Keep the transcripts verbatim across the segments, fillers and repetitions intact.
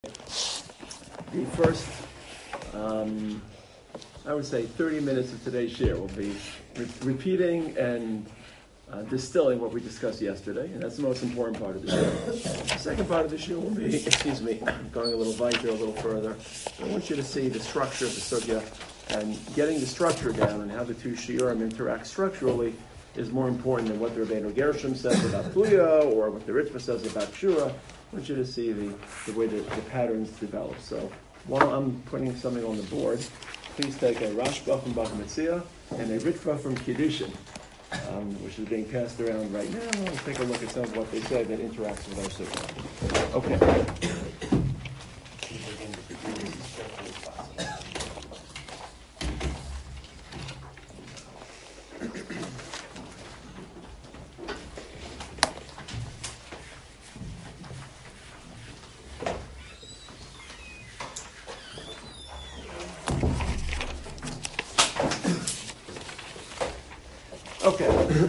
The first, um, I would say, thirty minutes of today's share will be re- repeating and uh, distilling what we discussed yesterday, and that's the most important part of the share. The second part of the share will be, excuse me, going a little weiter, a little further. I want you to see the structure of the sugya, and getting the structure down and how the two shiurim interact structurally is more important than what the Rabbeinu Gershom says about Puya or what the Ritva says about Shura. I want you to see the, the way that the patterns develop. So while I'm putting something on the board, please take a Rashba from Bava Metzia and a Ritva from Kiddushin, um, which is being passed around right now. Let's take a look at some of what they say that interacts with our sugya. Okay. Okay.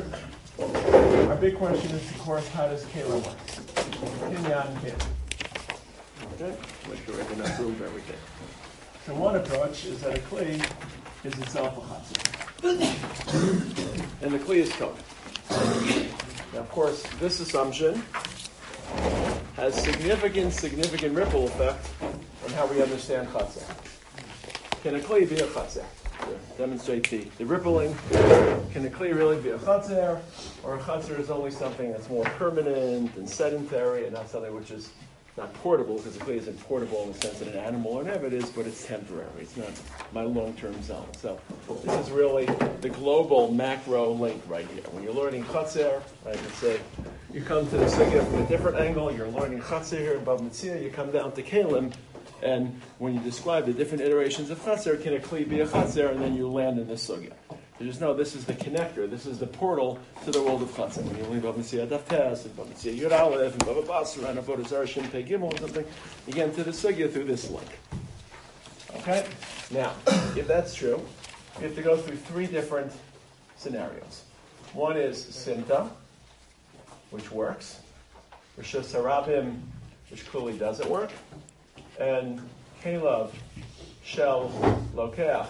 Our big question is, of course, how does Kela work? Kinyan Kela. Okay? Make sure we have enough room for everything. So one approach is that a kli is itself a chatzir. And the kli is kona. Now, of course, this assumption has significant, significant ripple effect on how we understand chatzir. Can a kli be a chatzir? To demonstrate the, the rippling. Can a kli really be a chatzir? Or a chatzir is only something that's more permanent and sedentary and not something which is not portable, because a kli isn't portable in the sense that an animal or an evid is, but it's temporary. It's not my long-term zone. So this is really the global macro link right here. When you're learning chatzir, I can say, you come to the sugya from a different angle, you're learning chatzir here in Bava Metzia, you come down to Kalim, and when you describe the different iterations of chatzir, can a kli be a chatzir, and then you land in this sugya. You just know this is the connector, this is the portal to the world of chatzir. When you leave Bava Metzia Daf Tes, and Bava Metzia Yud Aleph, and Bava Basra, and Avodah Zarah Shin Pei Gimel, or something, you get into the sugya through this link. Okay? Now, if that's true, you have to go through three different scenarios. One is Sinta, which works. Rishus Harabim, which clearly doesn't work. And Kelav Shel Lokeach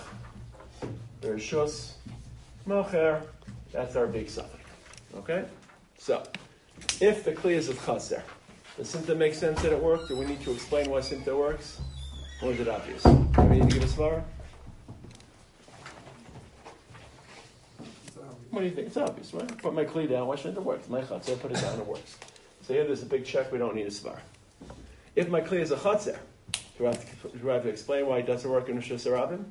Rishus Mocher, that's our big suffix. Okay? So, if the Kli is of Chaser, does Sinta make sense that it worked? Do we need to explain why Sinta works? Or is it obvious? Do we need to give a svara? What do you think? It's obvious, right? Put my Kli down, why shouldn't it work? It's my Chaser, put it down, it works. So here there's a big check, we don't need a svara. If my Kli is a Chaser, do I, have to, do I have to explain why it doesn't work in Rishus Harabim?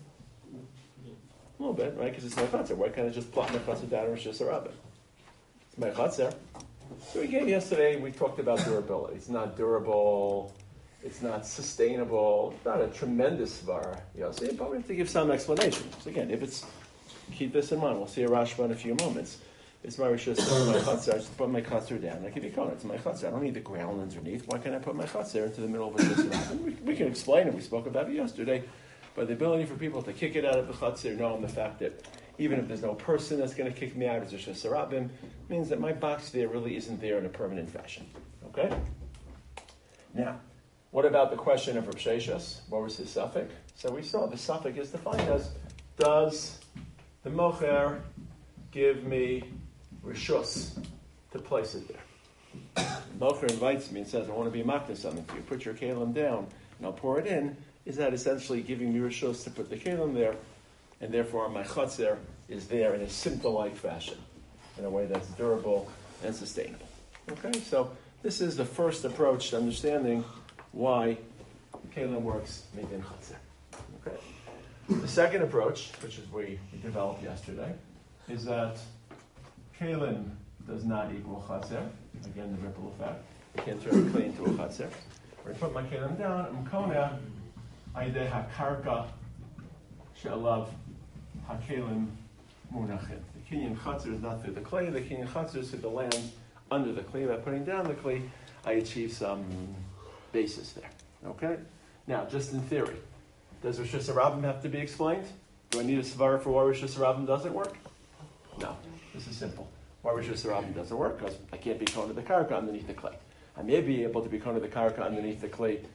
A little bit, right? Because it's my chatzir. Why can't I just plot my chatzir down in Rishus Harabim? It's my chatzir. So again, yesterday we talked about durability. It's not durable. It's not sustainable. It's not a tremendous svara. You know, so you probably have to give some explanation. So again, if it's, keep this in mind. We'll see a Rashba in a few moments. It's my Rishus, my chatzir. I just put my chatzir down. I give you kona. It's my chatzir. I don't need the ground underneath. Why can't I put my chatzir into the middle of a Rishus Harabim? We, we can explain it. We spoke about it yesterday. But the ability for people to kick it out of the chatzir, knowing the fact that even if there's no person that's going to kick me out as Rishus Harabim, means that my box there really isn't there in a permanent fashion. Okay? Now, what about the question of Rav Sheshas? What was his suffix? So we saw the suffix is defined as, does the mocher give me rishus to place it there? Mocher invites me and says, I want to be makna something for you. Put your kalim down and I'll pour it in. Is that essentially giving me rishus to put the kalim there, and therefore my chatzir is there in a simple-like fashion, in a way that's durable and sustainable. Okay, so this is the first approach to understanding why kalim works within chatzir. Okay, the second approach, which is we developed yesterday, is that kalim does not equal chatzir. Again, the ripple effect. You can't turn a kli into a chatzir. When I put my kalim down, I'm kona. Aydeh hakarka she'alav hakelim munachim. The kinyan chatzir is not through the clay. The kinyan chatzir is through the land under the clay. By putting down the clay, I achieve some basis there. Okay. Now, just in theory, does Rishus Harabim have to be explained? Do I need a svara for why Rishus Harabim doesn't work? No. This is simple. Why Rishus Harabim doesn't work? Because I can't be kona the karka underneath the clay. I may be able to be kona the karka underneath the clay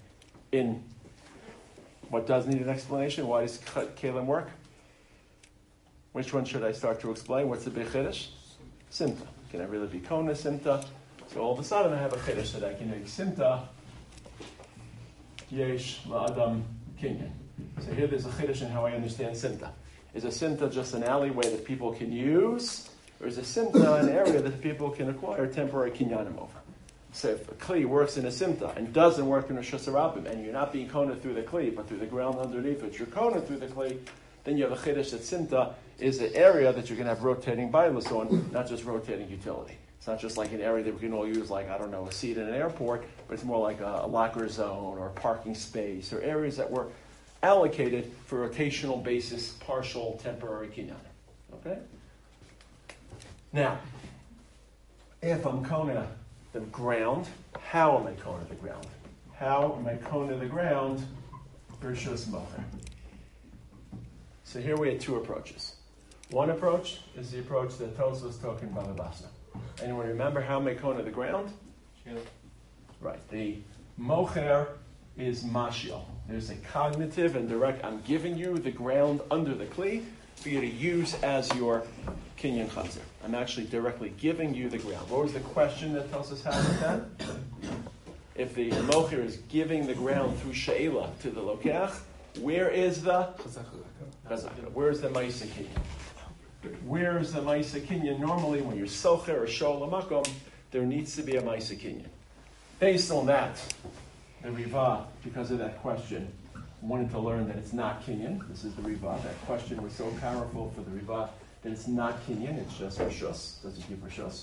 in what does need an explanation. Why does Kalim work? Which one should I start to explain? What's the big chiddush? Simta. Can I really be kona simta? So all of a sudden I have a chiddush that I can make simta yesh la'adam kinyan. So here there's a chiddush in how I understand simta. Is a simta just an alleyway that people can use? Or is a simta an area that people can acquire temporary kinyanim over? So if a kli works in a simta and doesn't work in a Rishus Harabim, and you're not being kona through the kli, but through the ground underneath it, you're kona through the kli, then you have a chiddush that simta is an area that you're going to have rotating bailus on, not just rotating utility. It's not just like an area that we can all use, like, I don't know, a seat in an airport, but it's more like a, a locker zone or a parking space, or areas that were allocated for rotational basis, partial, temporary kinyanim. Okay? Now, if I'm kona the ground, how am I kona the ground? How am I kona the ground for Rishus Mocher? So here we had two approaches. One approach is the approach that Tosfos was talking about Basna. Anyone remember how am I kona the ground? Yeah. Right. The mocher is mashil. There's a cognitive and direct, I'm giving you the ground under the kli for you to use as your kinyan chazer. I'm actually directly giving you the ground. What was the question that Tosfos had with that? If the mocher is giving the ground through she'ela to the lokach, where is the chazaka? Where is the ma'isa kinyan? Where is the ma'isa kinyan? Normally, when you're socher or shol makom, there needs to be a ma'isa kinyan. Based on that, the Riva, because of that question, wanted to learn that it's not kinyan. This is the Riva. That question was so powerful for the Riva that it's not kinyan. It's just rishus. Doesn't give rishus.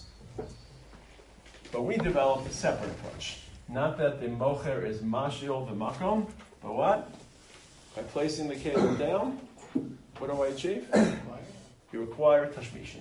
But we developed a separate approach. Not that the mocher is mashil the makom, but what? By placing the kelim down, what do I achieve? You acquire tashmishin.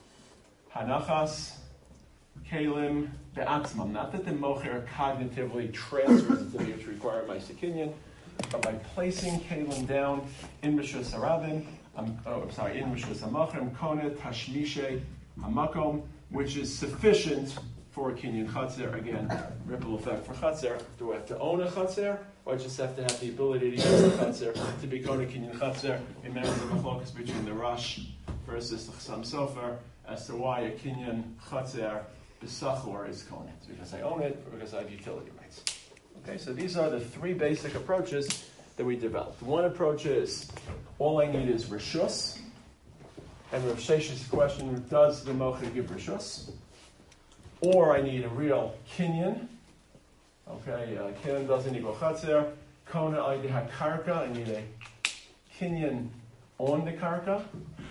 Hanachas kelim be'atzmam. Not that the mocher cognitively transfers it to me, which require my sekinyan, but by placing kelim down in Rishus Harabim, I'm oh, I'm sorry, in Rishus Hamachrim, kona tashmishe hamakom, which is sufficient for a kinyan chatzir. Again, ripple effect for chatzir. Do I have to own a chatzir? Or I just have to have the ability to use the chatzir to become a kinyan chatzir? Remember the machlokas between the Rosh versus the Chassam Sofer as to why a kinyan chatzir b'sachor is kona. It's because I own it or because I have utility rights. Okay, so these are the three basic approaches that we developed. One approach is, all I need is rishus. And Rav Shesh's question, does the mocher give rishus? Or I need a real kinyan. Okay, uh, kinyan doesn't equal chatzir. Kona I have karka. I need a kinyan on the karka.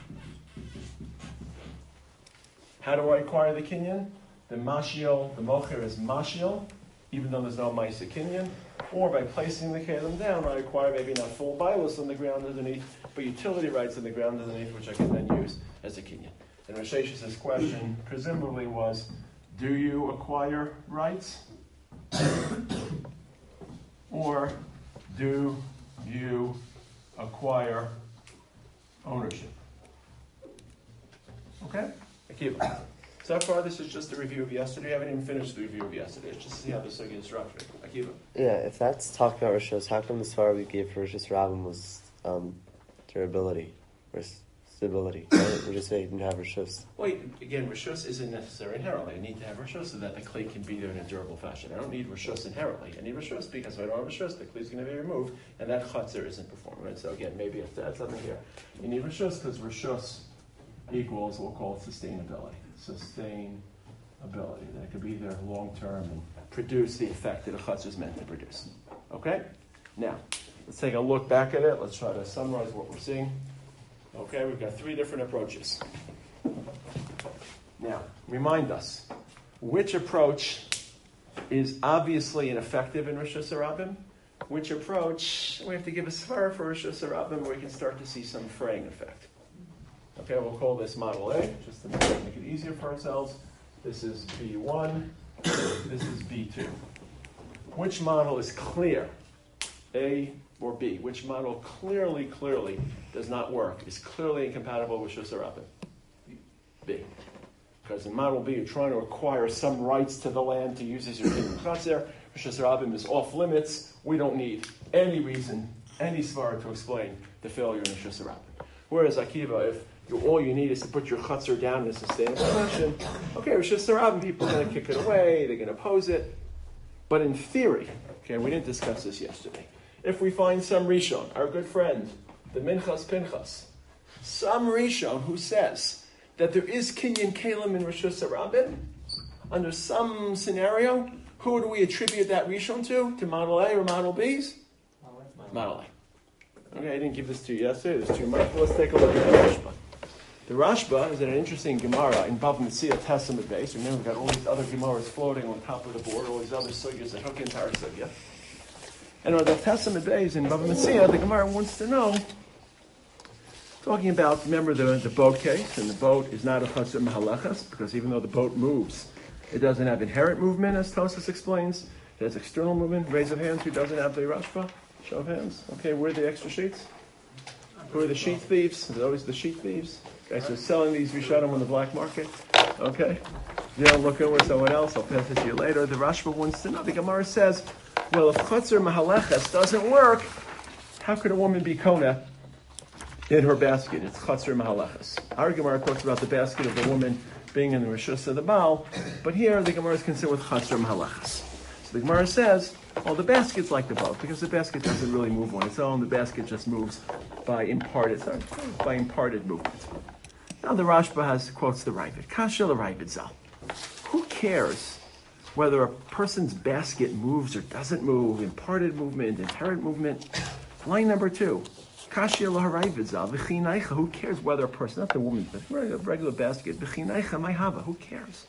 How do I acquire the kinyan? The mashiel, the mocher is mashiel, even though there's no ma'isa kinyan. Or by placing the kelim down, I acquire maybe not full bailus on the ground underneath, but utility rights on the ground underneath, which I can then use as a kinyan. And Rav Shesh's question presumably was, do you acquire rights? Or do you acquire ownership? Okay? Akiva. So far, this is just a review of yesterday. I haven't even finished the review of yesterday. It's just to see how this is structured. Akiva. Yeah, if that's talking about Rishus, how come the svara we gave for Rishus Rabim was um, durability or stability? Right? We just say you didn't have Rishus. Well, again, Rishus isn't necessary inherently. I need to have Rishus so that the clay can be there in a durable fashion. I don't need Rishus inherently. I need Rishus because if I don't have Rishus, the clay is going to be removed, and that chatzir isn't performing. Right? So again, maybe if that's something here. You need Rishus because Rishus equals, we'll call it sustainability. Sustainability. That it could be there long term and produce the effect that a chutzner is meant to produce. Okay? Now, let's take a look back at it. Let's try to summarize what we're seeing. Okay, we've got three different approaches. Now, remind us, which approach is obviously ineffective in Rishus Harabim? Which approach, we have to give a svara for Rishus Harabim where we can start to see some fraying effect. Okay, we'll call this model A, just to make it easier for ourselves. This is B one, this is B two. Which model is clear? A or B? Which model clearly, clearly does not work, is clearly incompatible with Rishus Harabim? B. Because in model B, you're trying to acquire some rights to the land to use as your kinyan chatzir. Rishus Harabim is off limits. we don't need any reason, any svara to explain the failure in Rishus Harabim. Whereas Akiva, if you, all you need is to put your chutzner down in a sustainable fashion, okay, Rishus Harabim, people are going to kick it away, they're going to oppose it. But in theory, okay, we didn't discuss this yesterday, if we find some Rishon, our good friend, the Minchas Pinchas, some Rishon who says that there is Kinyan Kalim in Rishus Harabim, under some scenario, who do we attribute that Rishon to? To Model A or Model B's? Model A. Okay, I didn't give this to you yesterday. There's too much. Let's take a look at the Rashba. The Rashba is an interesting Gemara in Bava Metzia Testament base. Remember, we've got all these other Gemaras floating on top of the board, all these other sugyas that hook into our sugya. And on the Testament base in Bava Metzia, the Gemara wants to know, talking about, remember the, the boat case, and the boat is not a Chatzir Mahalachas, because even though the boat moves, it doesn't have inherent movement, as Tosfos explains. It has external movement. Raise of hands, who doesn't have the Rashba? Show of hands. Okay, where are the extra sheets? Who are the sheet thieves? Is it always the sheet thieves? Guys who are selling these Rishonim on the black market. Okay? You don't look over someone else, I'll pass it to you later. The Rashba wants to know. The Gemara says, well, if Chatzir Mahaleches doesn't work, how could a woman be Kona in her basket? It's Chatzir Mahaleches. Our Gemara talks about the basket of the woman being in the Rishus of the Baal, but here the Gemara is concerned with Chatzir Mahalachas. So the Gemara says, well, the basket's like the boat, because the basket doesn't really move on its own. The basket just moves by imparted, sorry, by imparted movement. Now the Rashba has quotes the Ravid. Kasha the Ravid Zal. Who cares whether a person's basket moves or doesn't move? Imparted movement, inherent movement. Line number two. Who cares whether a person, not the woman, but a regular basket, who cares?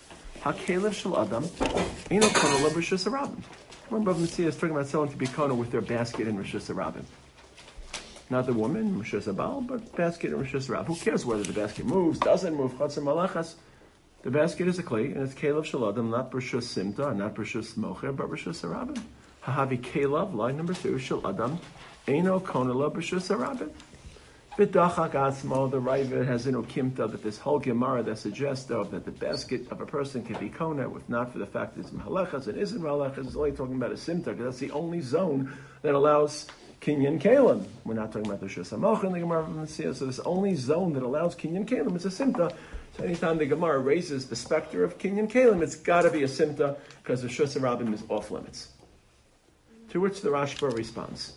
Remember, Rav Metzia is talking about someone to be kona with their basket in Rishus Harabim. Not the woman, Rishus Habal, but basket in Rishus Harabim. Who cares whether the basket moves, doesn't move, Chatzir Malachas? The basket is a kli, and it's Kelev Shaladam, not Rishus Simta, not Rishus Mocher, but Rishus Harabim. Hahavi Kelev, line number two, Shaladam. Eino konala b'shus harabim. B'dachak atzmo, the Ravid has in Okimta that this whole Gemara that suggests though that the basket of a person can be kona, if not for the fact that it's mahalachas, it isn't mahalachas, it's only talking about a simta, because that's the only zone that allows kinyan kalim. We're not talking about the shus hamoch in the Gemara of Metzia, so this only zone that allows kinyan kalim is a simta. So anytime the Gemara raises the specter of kinyan kalim, it's got to be a simta, because the shus harabim is off limits. To which the Rashba responds.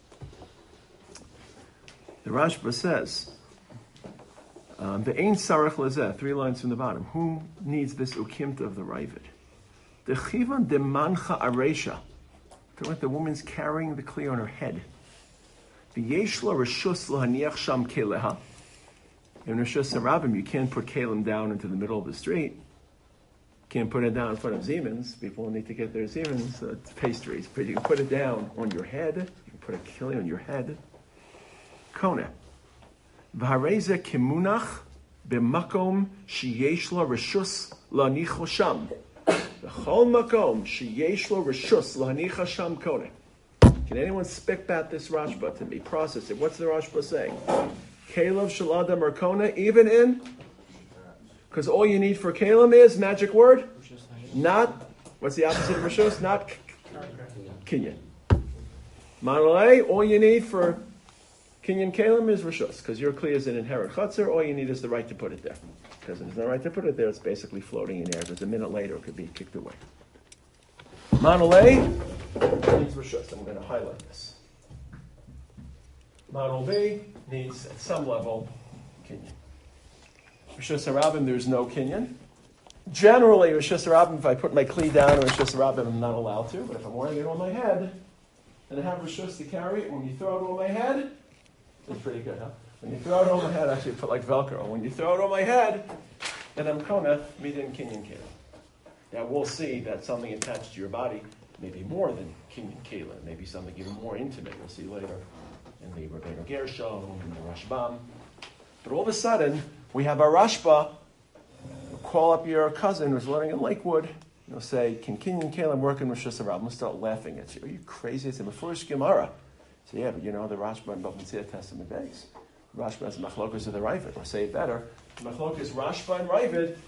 The Rashba says, um, the Ein Sarach Lazeh, three lines from the bottom. Who needs this ukimta of the Ravid? The Chivan de Mancha Aresha. The woman's carrying the kli on her head. The Yeshla Rishus Lahaniach Sham Keleha. In Rishus Harabim, you can't put kalim down into the middle of the street. You can't put it down in front of Siemens. People need to get their Siemens uh, pastries. But you can put it down on your head. You can put a kli on your head. Kona. V'hareze kimunach b'makom sheyesh la rishus la'nicho sham. V'chol makom sheyesh la rishus la'nicho sham kona. Can anyone spec bat this Rashba to me? Process it. What's the Rashba saying? Kalev shaladam or kona, even in? Because all you need for kalim is, magic word? Not, what's the opposite of rishus? Not kinyan. Manalei, all you need for kinyan kalim is rishus, because your kli is an inherent chatzir. All you need is the right to put it there. Because if there's no right to put it there, it's basically floating in air. There's a minute later, it could be kicked away. Manalei needs rishus. I'm going to highlight this. Manal B needs, at some level, kinyan. Rishus harabim, there's no kinyan. Generally, Rishus harabim, if I put my kli down in Rishus harabim, I'm not allowed to. But if I'm wearing it on my head, and I have rishus to carry it, when you throw it on my head, it's pretty good, huh? When you throw it on my head, actually put like Velcro. When you throw it on my head, then I'm kona midin kinyan kalim. Now we'll see that something attached to your body may be more than kinyan kalim, maybe something even more intimate. We'll see later in the Rabbeinu Gershom, in the Rashbam. But all of a sudden, we have a Rashba call up your cousin who's living in Lakewood. You'll say, can kinyan kalim work in Rishus Harabim? I'm going to start laughing at you. Are you crazy? It's a Mefurish Gemara. So yeah, but you know the Rashba and Bava Metzia Testament base. Rashba has machlokas of the Ravid. Or say it better, machlokas Rashba and Ravid.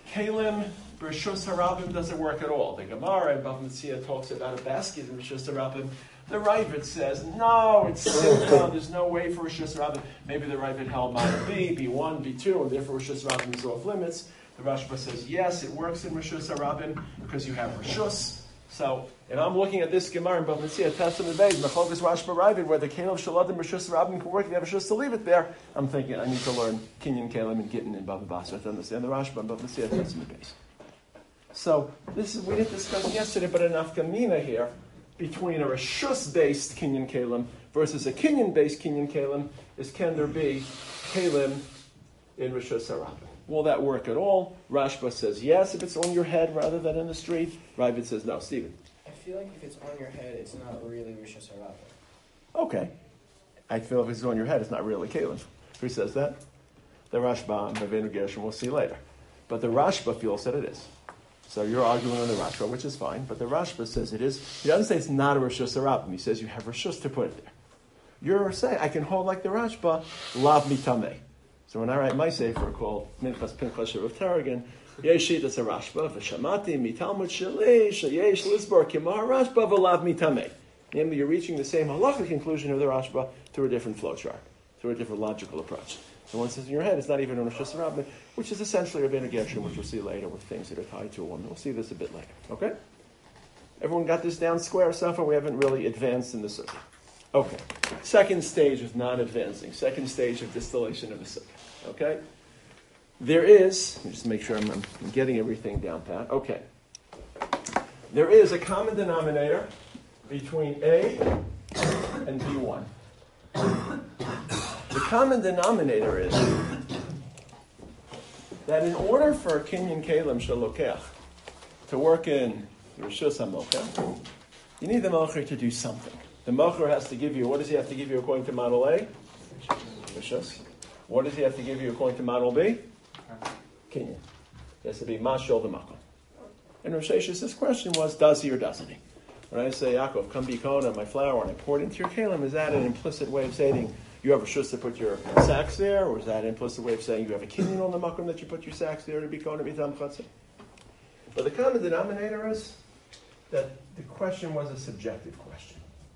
Kalim Rishus Harabim doesn't work at all. The Gemara in Bava Metzia talks about a basket in Rishus Harabim. The Ravid says, no, it's simple. There's no way for Rishus Harabim. Maybe the Ravid held model B, B one, B two, and therefore Rishus Harabim is off limits. The Rashba says, yes, it works in Rishus Harabim because you have Rishus. So, if I'm looking at this Gemara in Bava Metzia, Testament Beis, Mecholgus Rashba Ravid, where the Kalim Shaladim Rishus Harabim can work, if you have Rishus to leave it there, I'm thinking I need to learn Kinyan Kalim and Gittin in Bava Basra to understand the Rashba in Bava Metzia, Testament Beis. So, this is, we didn't discuss yesterday, but an afkamina here between a Rishus-based Kinyan Kalim versus a Kinyan-based Kinyan Kalim is, can there be Kalim in Rishus Harabim? Will that work at all? Rashba says yes if it's on your head rather than in the street. Ravid says no. Stephen? I feel like if it's on your head, it's not really Rishus Harabim. Okay. I feel if it's on your head, it's not really Kalim. Who says that? The Rashba and Ravinu Gershom, we'll see later. But the Rashba feels that it is. So you're arguing on the Rashba, which is fine. But the Rashba says it is. He doesn't say it's not a Rishus Harabim. He says you have Rishus to put it there. You're saying, I can hold like the Rashba, lav mitameh. So when I write my sefer called Minchas Pinchas of Tarragon, Yeshit as a Rashba, v'shamati mitalmud sheli sheyesh lisbar kimar Rashba v'lav mitameh. Namely, you're reaching the same halachic conclusion of the Rashba through a different flowchart, through a different logical approach. So once it's in your head, it's not even on a Rishus Harabim, which is essentially Ravinu Gershom, which we'll see later with things that are tied to a woman. We'll see this a bit later. Okay? Everyone got this down square so far? We haven't really advanced in the sukkah. Okay. Second stage is not advancing. Second stage of distillation of the sukkah. Okay? There is, let me just make sure I'm, I'm getting everything down pat. Okay. There is a common denominator between A and B one. The common denominator is that in order for a Kinyan Kalim Shalokech to work in Rishus HaMocheh, you need the Mocher to do something. The Mocher has to give you, what does he have to give you according to model A? Rishus. What does he have to give you according to model B? Kinyan. He has to be Mashal the Makom. And Rosh Hashem's question was, does he or doesn't he? When I say, Yaakov, come be Kona, my flour, and I pour it into your Kalim, is that an implicit way of saying you have a Rishus to put your sacks there, or is that an implicit way of saying you have a Kinyan on the Makom that you put your sacks there to be Kona Mitam Chatzah? But the common denominator is that the question was a subjective question.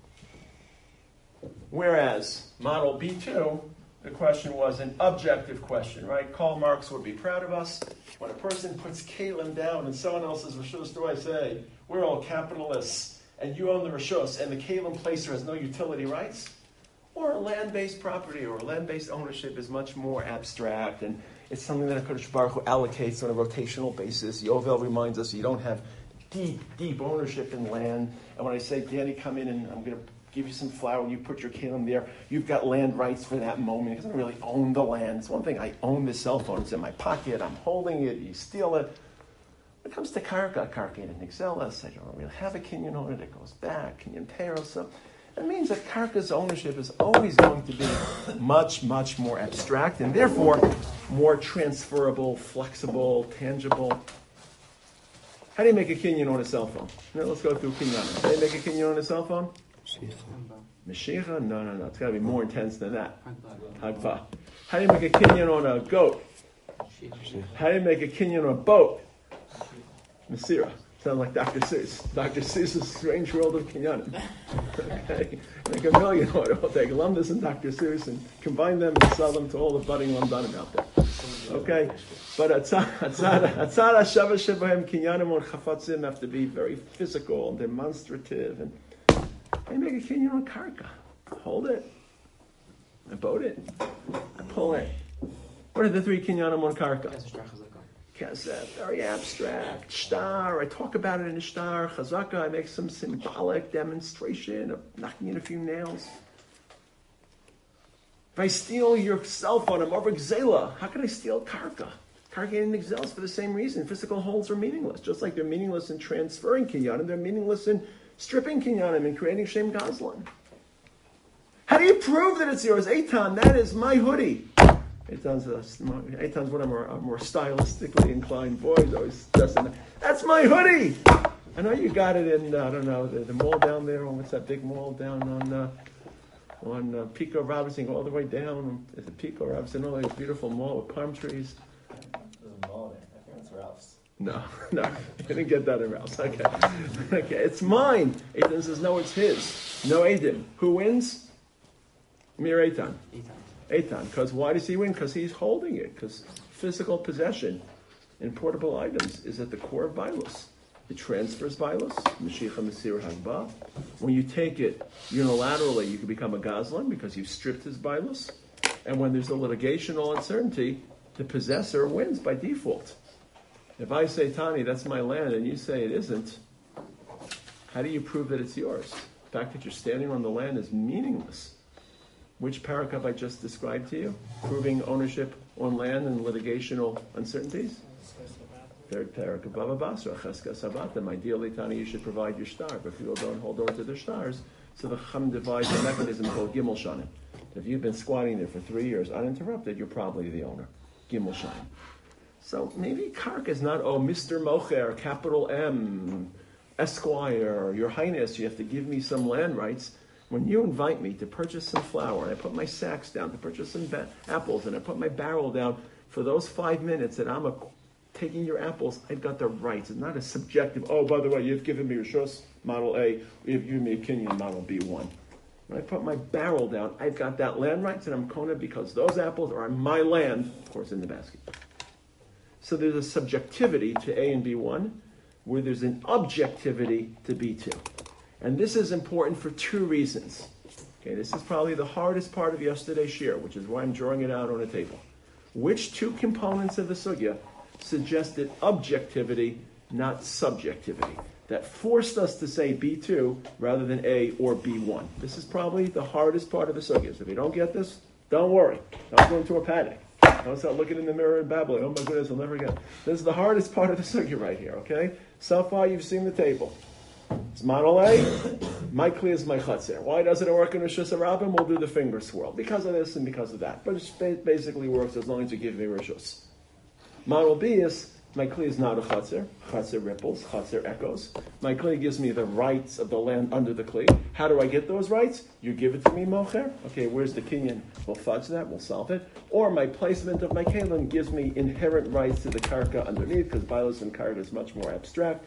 Whereas model B two, the question was an objective question, right? Karl Marx would be proud of us. When a person puts Kalim down in someone else's Rishus, do I say, we're all capitalists, and you own the Rishus, and the Kalim placer has no utility rights? Or a land-based property or land-based ownership is much more abstract, and it's something that HaKadosh Baruch Hu allocates on a rotational basis. Yovel reminds us you don't have deep, deep ownership in land. And when I say, Danny, come in and I'm going to give you some flour and you put your Kalim there, you've got land rights for that moment. Because I don't really own the land. It's one thing, I own this cell phone. It's in my pocket. I'm holding it. You steal it. When it comes to Karka, Karka and Nixelas, I don't really have a Kinyan on it. It goes back, Kinyan Teros. So it means that Karka's ownership is always going to be much, much more abstract and therefore more transferable, flexible, tangible. How do you make a Kinyan on a cell phone? Now, let's go through Kinyan. How do you make a Kinyan on a cell phone? Mashiach? No, no, no. It's got to be more intense than that. Hagva. How do you make a Kinyan on a goat? How do you make a Kinyan on a boat? Masira. Sound like Doctor Seuss. Doctor Seuss's Strange World of Kinyanim. Okay? Make a million on it. We'll take Lumdus and Doctor Seuss and combine them and sell them to all the budding Lamdanim out there. Okay? But Atzara Shava Shebahem Kinyanim or Chafatzim have to be very physical and demonstrative. And they make a Kinyan on Karka. Hold it. I boat it. I pull it. What are the three Kinyanim on Karka? Kesef, very abstract. Shtar, I talk about it in the Shtar. Chazaka, I make some symbolic demonstration of knocking in a few nails. If I steal your cell phone, I'm over Gzela. How can I steal Karka? Karka and Gzela is for the same reason. Physical holds are meaningless. Just like they're meaningless in transferring Kinyanim, they're meaningless in stripping Kinyanim and creating Shem Gazlan. How do you prove that it's yours? Eitan, that is my hoodie. Eitan's, a, Eitan's one of our, our more stylistically inclined boys. Always stressing that. That's my hoodie! I know you got it in, uh, I don't know, the, the mall down there. What's that big mall down on uh, on uh, Pico Robinson, all the way down at the Pico Robinson, all that beautiful mall with palm trees. There's a mall there. I think it's Ralph's. No, no, I didn't get that aroused. Okay, okay, it's mine. Eitan says no, it's his. No Eidim. Who wins? Mir Eitan. Eitan. Because why does he win? Because he's holding it. Because physical possession in portable items is at the core of Bailus. It transfers Bailus. Mashiach Masir Hagba. When you take it unilaterally, you can become a Gazlan because you've stripped his Bailus. And when there's a litigational uncertainty, the possessor wins by default. If I say, Tani, that's my land, and you say it isn't, how do you prove that it's yours? The fact that you're standing on the land is meaningless. Which paragraph I just described to you? Proving ownership on land and litigational uncertainties? Third paragraph, Baba Basra, Cheska Sabatim. Ideally, Tani, you should provide your star, but if you don't hold on to the stars, so the Chum divides a mechanism called Gimel Shanim. If you've been squatting there for three years uninterrupted, you're probably the owner. Gimel Shanim. So maybe Karka is not, oh, Mister Mocher, capital M, Esquire, Your Highness, you have to give me some land rights. When you invite me to purchase some flour, and I put my sacks down to purchase some ba- apples, and I put my barrel down, for those five minutes that I'm a, taking your apples, I've got the rights. It's not a subjective, oh, by the way, you've given me your Rishos, Model A, you've given me a Kenyan, Model B one. When I put my barrel down, I've got that land rights, and I'm Kona because those apples are on my land, of course, in the basket. So there's a subjectivity to A and B one, where there's an objectivity to B two. And this is important for two reasons. Okay, this is probably the hardest part of yesterday's shir, which is why I'm drawing it out on a table. Which two components of the sugya suggested objectivity, not subjectivity, that forced us to say B two rather than A or B one? This is probably the hardest part of the sugya. So if you don't get this, don't worry. Don't go into a panic. Don't start looking in the mirror and babbling. Oh my goodness, I'll never get. This is the hardest part of the sugya right here, okay? So far you've seen the table. It's Model A, my kli is my chatzir. Why doesn't it work in Rosh Hashanah? We'll do the finger swirl. Because of this and because of that. But it basically works as long as you give me Rishos. Model B is, my kli is not a chatzir. Chatzir ripples, chatzir echoes. My kli gives me the rights of the land under the kli. How do I get those rights? You give it to me, mocher. Okay, where's the kinyan? We'll fudge that, we'll solve it. Or my placement of my kalim gives me inherent rights to the karka underneath, because bilos and karka is much more abstract.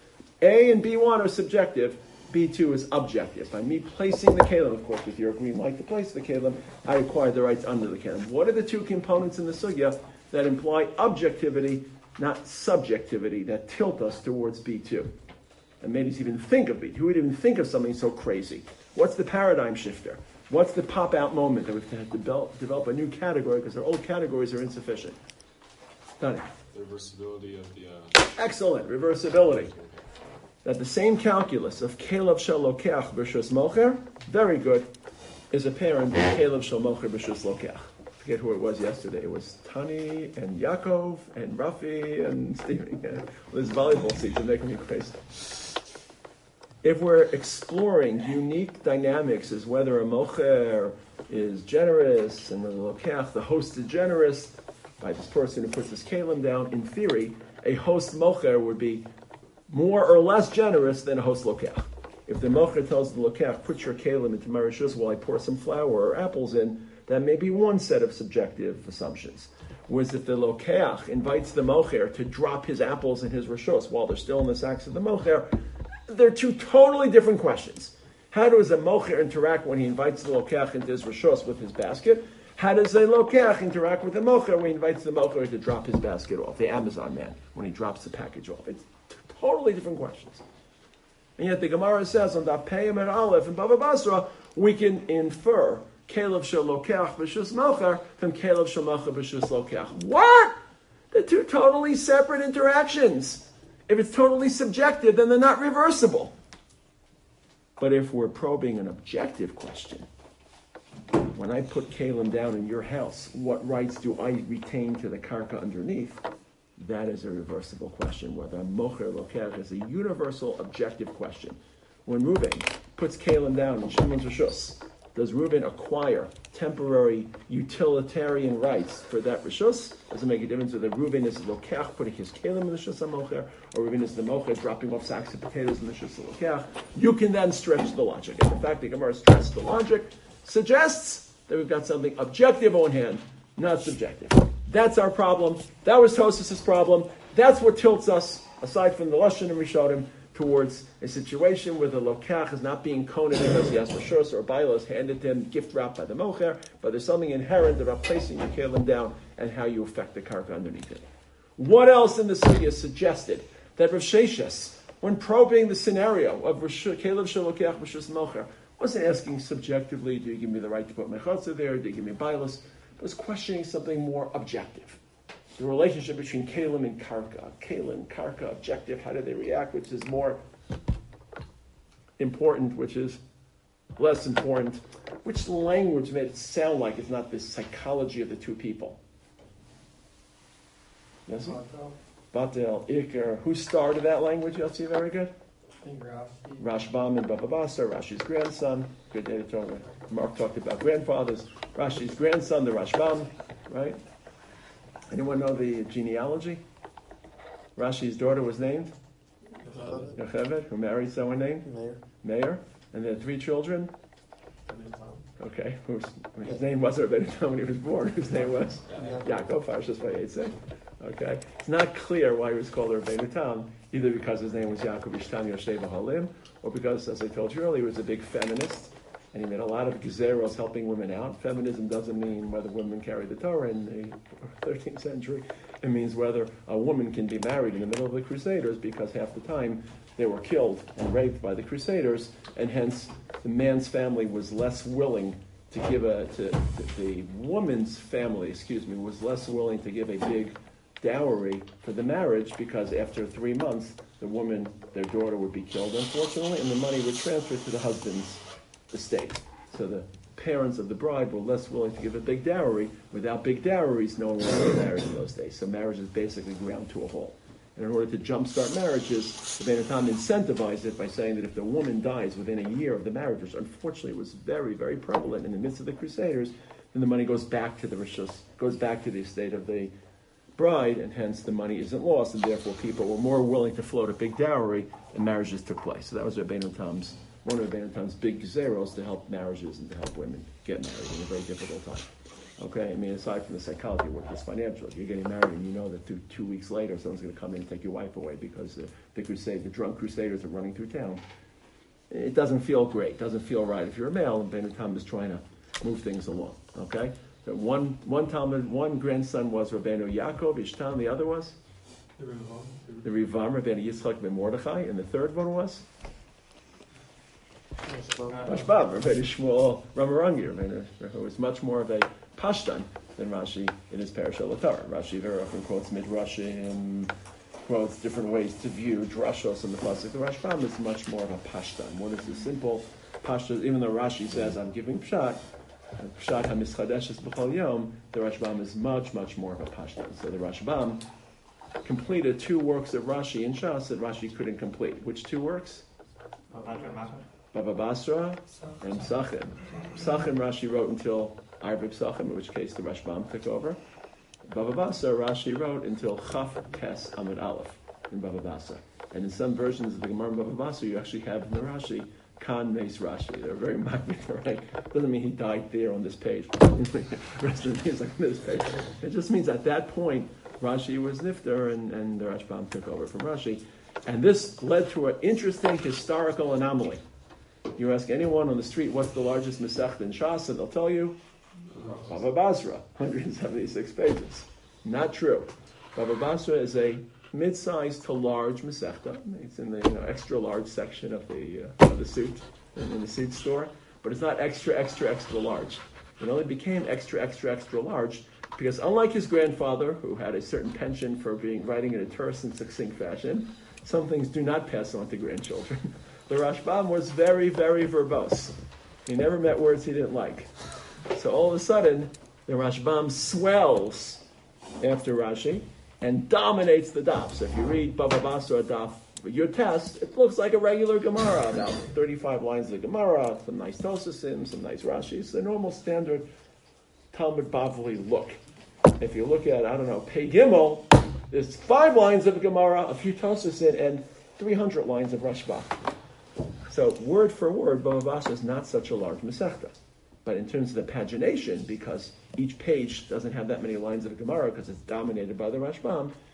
A and B one are subjective. B two is objective. By me placing the kalim, of course, with your green light to place the kalim, I acquire the rights under the kalim. What are the two components in the sugya that imply objectivity, not subjectivity, that tilt us towards B two? And made us even think of B two. Who would even think of something so crazy? What's the paradigm shifter? What's the pop-out moment that we have to develop, develop a new category because our old categories are insufficient? Done it. The reversibility of the... Uh... Excellent. Reversibility. That the same calculus of Kelev Shel Lokeach B'Shus Mocher, very good, is apparent in Kelev Shel Mocher B'Shus Lokeach. I forget who it was yesterday. It was Tani and Yaakov and Rafi and Stephen. Yeah. Well, this volleyball season making me crazy. If we're exploring unique dynamics as whether a Mocher is generous and whether Lokeach, the host, is generous by this person who puts his kalim down, in theory, a host Mocher would be more or less generous than a host Lokeach. If the Mocher tells the Lokeach, put your kalim into my rishus while I pour some flour or apples in, that may be one set of subjective assumptions. Whereas if the Lokeach invites the Mocher to drop his apples in his rishus while they're still in the sacks of the Mocher, they're two totally different questions. How does a Mocher interact when he invites the Lokeach into his rishus with his basket? How does a Lokeach interact with the Mocher when he invites the Mocher to drop his basket off, the Amazon man, when he drops the package off? It's totally different questions. And yet the Gemara says on Daf Pei and Aleph and Bava Basra, we can infer Kelev Shel Lokeach B'Shus Mocher from Kelev Shel Mocher B'Shus Lokeach. What? They're two totally separate interactions. If it's totally subjective, then they're not reversible. But if we're probing an objective question, when I put kalim down in your house, what rights do I retain to the karka underneath? That is a reversible question. Whether mocher lokeach is a universal objective question. When Reuben puts kalim down in Shimon's rishus, does Reuben acquire temporary utilitarian rights for that rishus? Does it make a difference whether Reuben is the lokeach putting his kalim in the rishus mocher, or Reuben is the mocher dropping off sacks of potatoes in the rishus lokeach? You can then stretch the logic. And the fact that Gemara stretched the logic suggests that we've got something objective on hand, not subjective. That's our problem. That was Tosfos' problem. That's what tilts us, aside from the Lashon and Rishonim, towards a situation where the lokach is not being koned because he has rishos or bailos handed to him, gift wrapped by the mocher, but there's something inherent about placing your kelim down and how you affect the karka underneath it. What else in the sugya suggested that Rav Sheshes, when probing the scenario of kelim shalokach rishos mocher, wasn't asking subjectively, do you give me the right to put mechotza there, do you give me bailos, but was questioning something more objective. The relationship between Kalim and Karka. Kalim, Karka, objective, how do they react, which is more important, which is less important. Which language made it sound like it's not the psychology of the two people? Yes? Batel, Iker. Who started that language, Yossi? Very good. I think Rashi. Rashbam and Baba Basra, Rashi's grandson. Good day to talk about. Mark talked about grandfathers. Rashi's grandson, the Rashbam, right? Anyone know the genealogy? Rashi's daughter was named? Yocheved, who married someone named? Mayor. Mayor. And they had three children? Okay. Whose, his name wasn't Rabbeinu Tam when he was born. His name was? Yaakov, Parshas Vayetze. Okay. It's not clear why he was called Rabbeinu Tam, either because his name was Yaakov Ishtam Yoshev Halim, or because, as I told you earlier, he was a big feminist. And he made a lot of gezeros helping women out. Feminism doesn't mean whether women carry the Torah in the thirteenth century. It means whether a woman can be married in the middle of the Crusaders, because half the time they were killed and raped by the Crusaders, and hence the man's family was less willing to give a, to, to the woman's family, excuse me, was less willing to give a big dowry for the marriage, because after three months, the woman, their daughter, would be killed, unfortunately, and the money would transfer to the husband's estate. So the parents of the bride were less willing to give a big dowry. Without big dowries, no one would get married in those days. So marriages basically ground to a halt. And in order to jumpstart marriages, the Rebbeinu Tam incentivized it by saying that if the woman dies within a year of the marriage, which unfortunately was very, very prevalent in the midst of the Crusaders, then the money goes back to the rishos, goes back to the estate of the bride, and hence the money isn't lost, and therefore people were more willing to float a big dowry, and marriages took place. So that was Rebbeinu Tam's one of Rebbeinu Tam's big zeros to help marriages and to help women get married in a very difficult time. Okay, I mean, aside from the psychology of what this financial, if you're getting married and you know that two, two weeks later someone's going to come in and take your wife away because the, the crusade, the drunk crusaders are running through town, it doesn't feel great, it doesn't feel right. If you're a male, and Rebbeinu Tam is trying to move things along. Okay, so one one Talmud, one grandson was Rabbeinu Yaakov Ishtam, the other was the Rivam, Rabbeinu Yitzchak ben Mordechai, and the third one was Rashbam, Rabbeinu Shmuel Ramarangi, who was much more of a Pashtan than Rashi in his Parashah L'Torah. Rashi very often quotes Midrashim, quotes different ways to view drashos in the pasuk. The Rashbam is much more of a Pashtan. One is the simple Pashtan, even though Rashi says, I'm giving Pshat, Pshat HaMischadeshes B'chol Yom, the Rashbam is much, much more of a Pashtan. So the Rashbam completed two works of Rashi in Shas that Rashi couldn't complete. Which two works? Baba Basra and Psachim. Psachim Rashi wrote until Arba Psachim, in which case the Rashbam took over. Baba Basra Rashi wrote until Chaf Tes Amud Aleph in Baba Basra. And in some versions of the Gemara in Baba Basra, you actually have in the Rashi Khan Meis Rashi. They're very magnified, right? Doesn't mean he died there on this page. The rest of the things like on this page. It just means at that point Rashi was Nifter and, and the Rashbam took over from Rashi. And this led to an interesting historical anomaly. You ask anyone on the street what's the largest Masechta in Shas, and they'll tell you Baba Basra, one hundred seventy-six pages. Not true. Baba Basra is a mid-sized to large Masechta. It's in the you know, extra large section of the uh, of the suit in, in the suit store, but it's not extra, extra, extra large. It only became extra, extra, extra large because, unlike his grandfather, who had a certain penchant for being writing in a terse and succinct fashion, some things do not pass on to grandchildren. The Rashbam was very, very verbose. He never met words he didn't like. So all of a sudden, the Rashbam swells after Rashi and dominates the daf. So if you read Baba Basra daf, your test, it looks like a regular Gemara, about thirty-five lines of Gemara, some nice Tosasim, some nice Rashis, the normal standard Talmud Bavli look. If you look at, I don't know, Pei Gimel, there's five lines of Gemara, a few Tosasim, and three hundred lines of Rashbam. So word for word, Baba Basra is not such a large Masechta. But in terms of the pagination, because each page doesn't have that many lines of Gemara because it's dominated by the Rashbam,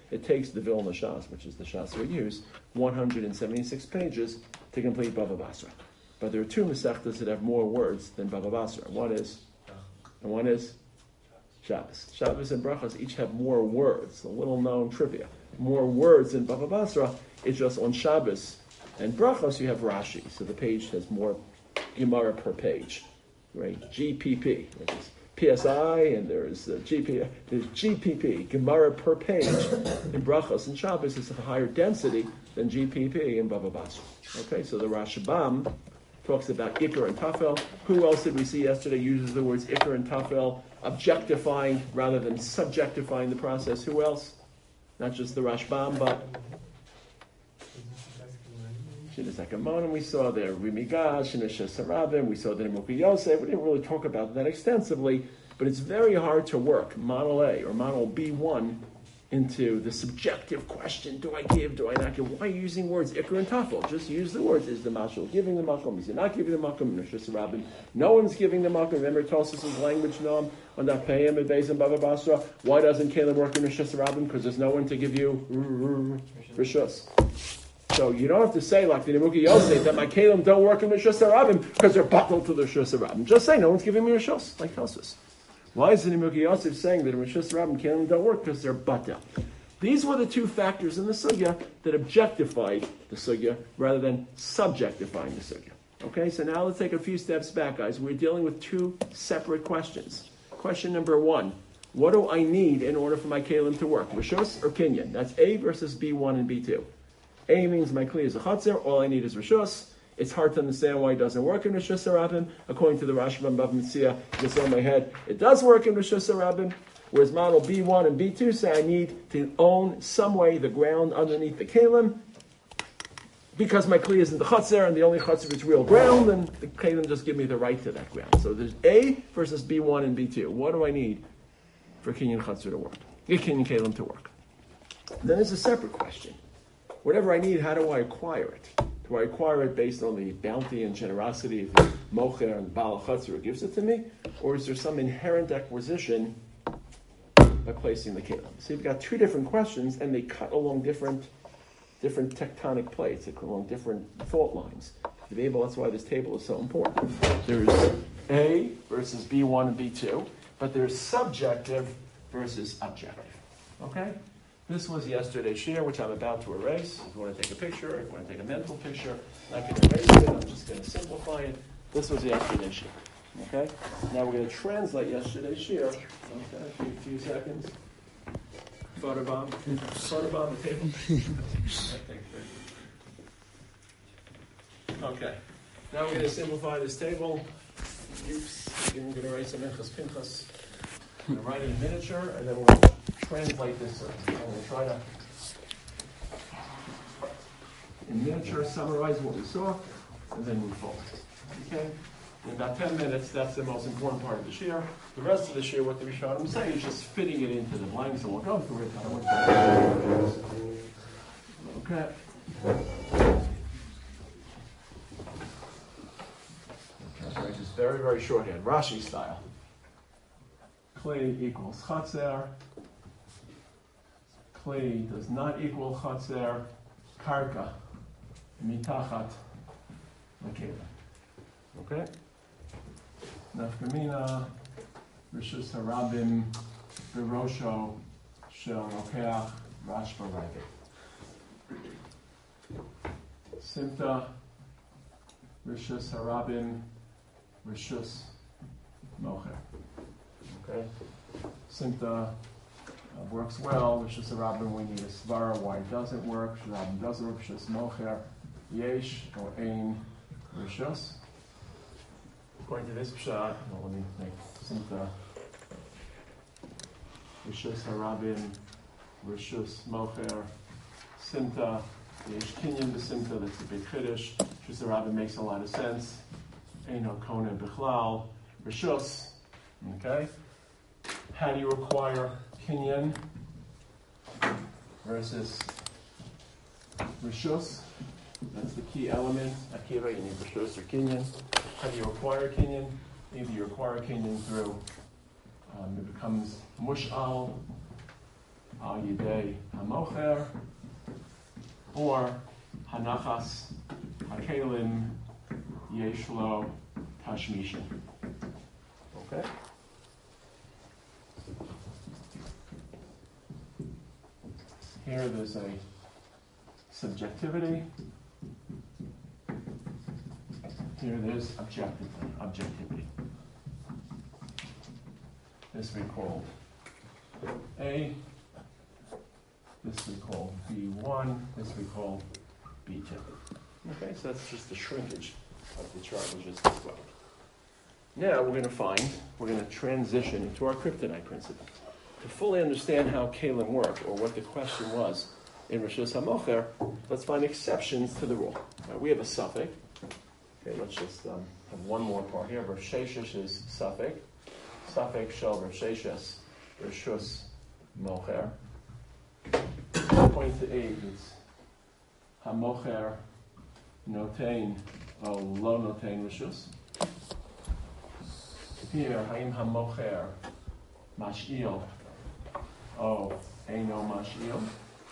It takes the Vilna Shas, which is the Shas we use, one hundred seventy-six pages to complete Bava Basra. But there are two Masechtas that have more words than Bava Basra. One is, and one is Shabbos. Shabbos and Brachos each have more words, a little known trivia. More words than Bava Basra. It's just on Shabbos and Brachos you have Rashi, so the page has more Gemara per page, right? G P P, which is P S I, and there's uh, G P, there's G P P, Gemara per page. In Brachos and Shabbos is a higher density than G P P in Bava Basra. Okay, so the Rashbam talks about Iker and Tafel. Who else did we see yesterday uses the words Iker and Tafel, objectifying rather than subjectifying the process? Who else? Not just the Rashbam, but Shidduch we saw there Rimigash, Shinisha Sarabim, we saw the Nimuki Yosef. We didn't really talk about that extensively, but it's very hard to work Model A or Model B one into the subjective question, do I give, do I not give? Why are you using words Iker and Tafel? Just use the words. Is the mashal giving the makom? Is he not giving the makom? No one's giving the makom. Remember Tosfos' language noam on that Peyam and Beis and Bava Basra. Why doesn't Caleb work in Rishus Rabbim? Because there's no one to give you Rishus. So you don't have to say like the Nimuki Yosef that my Kalim don't work in Rishus Rabbim because they're buckled to the Rishus Rabbim. Just say no one's giving me Rishus, like Tosfos. Why is the Nimuki Yosef saying that in Rishus Rabbim Kalim don't work? Because they're batel. These were the two factors in the sugya that objectified the sugya rather than subjectifying the sugya. Okay, so now let's take a few steps back, guys. We're dealing with two separate questions. Question number one: what do I need in order for my Kalim to work? Rishus or Kinyan? That's A versus B one and B two. A means my Kli is a Chatzir, all I need is Rishus. It's hard to understand why it doesn't work in Rishus Rabbim. According to the Rashbam Bava Metzia, it's on my head. It does work in Rishus Rabbim. Whereas model B one and B two say I need to own some way the ground underneath the Kalim. Because my Kli is in the Chatzir, and the only Chatzir is real ground, and the Kalim just give me the right to that ground. So there's A versus B one and B two. What do I need for Kinyan Chatzir to work? Kinyan Kalim to work? Then there's a separate question. Whatever I need, how do I acquire it? Do I acquire it based on the bounty and generosity of the Mocher and Baal Chatzir who gives it to me? Or is there some inherent acquisition by placing the Kalim? So you've got two different questions, and they cut along different different tectonic plates, they cut along different fault lines. To be able, that's why this table is so important. There's A versus B one and B two, but there's subjective versus objective. Okay? This was yesterday's shir, which I'm about to erase. If you want to take a picture, if you want to take a mental picture, I'm not going to erase it, I'm just going to simplify it. This was yesterday's shir. Okay? Now we're going to translate yesterday's shir. Okay, a few, few seconds. Photobomb. Photobomb the table. Okay. Now we're going to simplify this table. Oops. I'm going to erase a Minchas Pinchas. I'm going to write it in miniature, and then we'll translate this. I'm going to try to, in miniature, summarize what we saw, and then move forward. Okay? In about ten minutes, that's the most important part of the shir. The rest of the shir, what the Rishonim say, is just fitting it into the blanks, and we'll go through it. I don't want to okay. Okay, just very, very shorthand, Rashi style. Kli equals Chatzir. Kli does not equal Chatzir. Karka mitachat l'keva. Okay? Nafkamina Rishus Harabim Birosho Shel Rokeach Rashba Rabbit. Simta Rishus Harabim Rishus Mocher. Okay? Simta uh, works well. Rishus Harabim, we need a svara why it doesn't work. Harabim doesn't work. Rishus Mocher Yesh or Ein Rishus. According to this pshat, well, let me make Simta Rishus Harabim Rishus Mocher Simta Yesh Kinyan B'Simta. That's a big chiddush. Rishus Harabim makes a lot of sense. Eino Kona Bichlal Rishus. Okay. How do you acquire Kinyan versus Rishus? That's the key element. Akiva, you need Rishus or Kinyan. How do you acquire Kinyan? Either you acquire Kinyan through, um, it becomes Mush'al, al yidei hamocher, or hanachas hakelim yesh lo tashmishin. Okay? Here there's a subjectivity. Here there's objective, objectivity. This we call A. This we call B one. This we call B two. Okay, so that's just the shrinkage of the chart we just described. Now we're going to find, we're going to transition into our kryptonite principle. To fully understand how Kalim work, or what the question was in Rishus HaMocher, let's find exceptions to the rule. Right, we have a suffix. Okay, let's just um, have one more part here. Rav Sheshes is suffix. Suffix shel Rav Sheshes, Rishus Mocher. Point to eight is HaMocher notein, or lo notein Rishus. Here, Haim HaMocher Mash'il, oh, Eino Mash'il.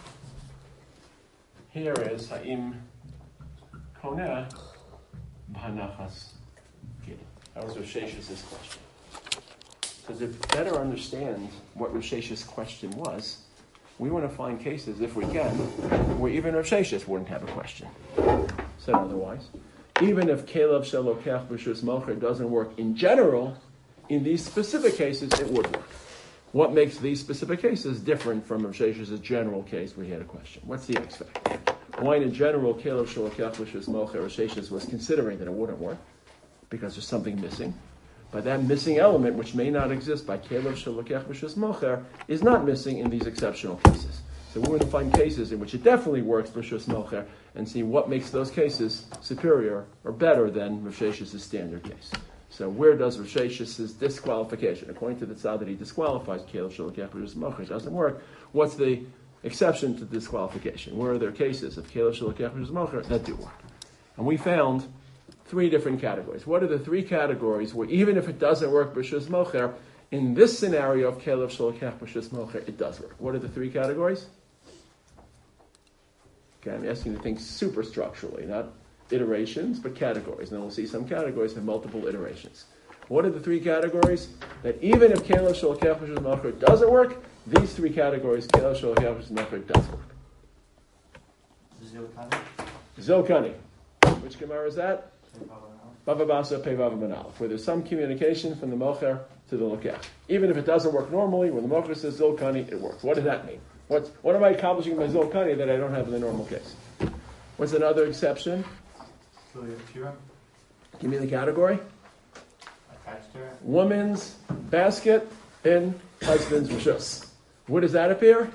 Here is Haim Koneh B'Hanachas Gid. That was Rav Shesh's question. So to better understand what Rav Shesh's question was, we want to find cases, if we can, where even Rav Sheshes wouldn't have a question. Said otherwise, even if Kelev Shelokech B'Shus Mocher doesn't work in general, in these specific cases, it would work. What makes these specific cases different from Rav Shesh's general case where he had a question? What's the X factor? Why in general, Kelev Shelokech B'Shus Mocher, Rav Sheshes was considering that it wouldn't work because there's something missing. But that missing element, which may not exist by Kelev Shelokech B'Shus Mocher, is not missing in these exceptional cases. So we're going to find cases in which it definitely works B'Shus Mocher and see what makes those cases superior or better than Rav Shesh's standard case. So where does Rav Shesh's disqualification, according to the tzad that he disqualifies Kelev Shelokech B'Shus Mocher, doesn't work, what's the exception to disqualification? Where are there cases of Kelev Shelokech B'Shus Mocher that do work? And we found three different categories. What are the three categories where even if it doesn't work B'Shus Mocher, in this scenario of Kelev Shelokech B'Shus Mocher, it does work? What are the three categories? Okay, I'm asking you to think super structurally, not iterations, but categories. And we'll see some categories have multiple iterations. What are the three categories that even if Kelev Shelokech B'Shus Mocher doesn't work, these three categories, Kelev Shelokech B'Shus Mocher, does work? Zilkani. Zilkani. Which Gemara is that? Bava Basa, Pei Vava Ben Aleph, where there's some communication from the Mocher to the Lokech. Even if it doesn't work normally, when the Mocher says Zilkani, it works. What does that mean? What's, what am I accomplishing by Zilkani that I don't have in the normal case? What's another exception? Give me the category. Attached to it. Woman's basket in husband's rishus. Where does that appear?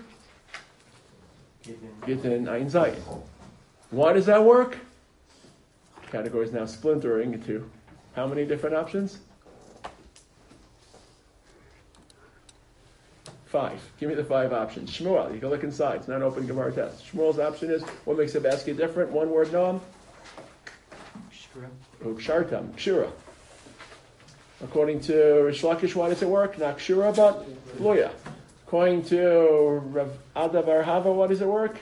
Gittin Ein Zayin. Why does that work? Category is now splintering into how many different options? Five. Give me the five options. Shmuel, you can look inside. It's not an open Gemara test. Shmuel's option is, what makes a basket different? One word, Noam? Ukshartam. Kshura. According to Rish Lakish, why does it work? Not kshura, but loya. According to Rav Ada bar Hava, why does it work?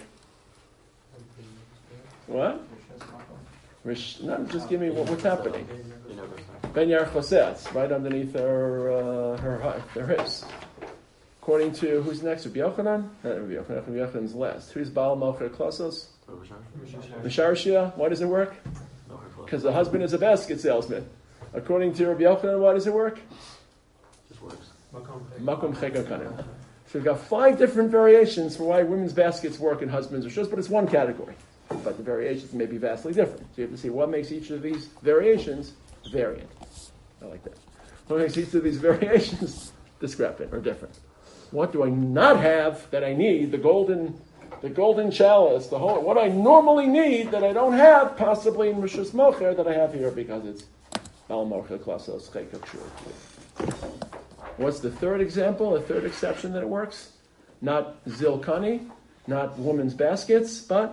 What? Rish, no, just give me what, what's happening. Ben Yar Choseh, it's right underneath her, uh, her, her hips. According to, who's next? Rabbi Yochanan? Not Rabbi Yochanan, Rabbi Yochanan's last. Who's Baal Mocher Klasos? Misharshia. Why does it work? Because the husband is a basket salesman. According to Rabbi Yochanan, why does it work? Just works. Makom Chekakanim. So we've got five different variations for why women's baskets work in husbands' rishus, but it's one category. But the variations may be vastly different. So you have to see what makes each of these variations variant. I like that. What makes each of these variations discrepant or different? What do I not have that I need? The golden, the golden chalice, the whole. What I normally need that I don't have, possibly in Rishus Mocher, that I have here because it's Bal Mocher Klasos Chekak Shur. What's the third example? The third exception that it works? Not Zilkani, not women's baskets, but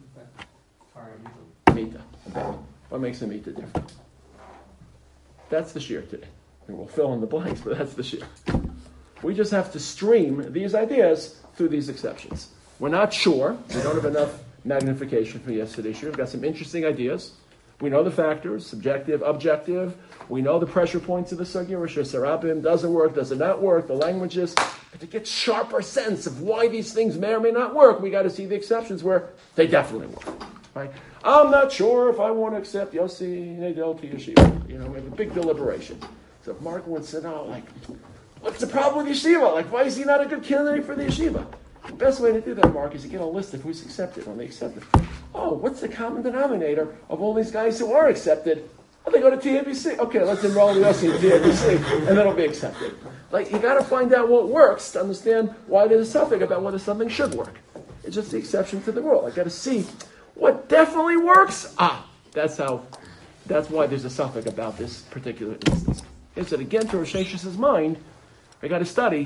Mita. What makes a Mita different? That's the shear today. And we'll fill in the blanks, but that's the shear. We just have to stream these ideas through these exceptions. We're not sure. We don't have enough magnification for yesterday's shiur. We've got some interesting ideas. We know the factors, subjective, objective. We know the pressure points of the sugya. Rosh Hashanah does it work, does it not work, the languages. But to get sharper sense of why these things may or may not work, we got to see the exceptions where they definitely work. Right? I'm not sure if I want to accept Yossi Nedel to Yeshiva. You know, we have a big deliberation. So if Mark would sit out, like, what's the problem with Yeshiva? Like, why is he not a good candidate for the Yeshiva? The best way to do that, Mark, is to get a list of who's accepted when they accept it. Oh, what's the common denominator of all these guys who are accepted? Oh, they go to T A B C. Okay, let's enroll the Yossi in T A B C, and then it'll be accepted. Like, you got to find out what works to understand why there's a suffix about whether something should work. It's just the exception to the rule. I got to see what definitely works. Ah, that's how. That's why there's a suffix about this particular instance. It said again to Rosh Hashem's mind, I got to study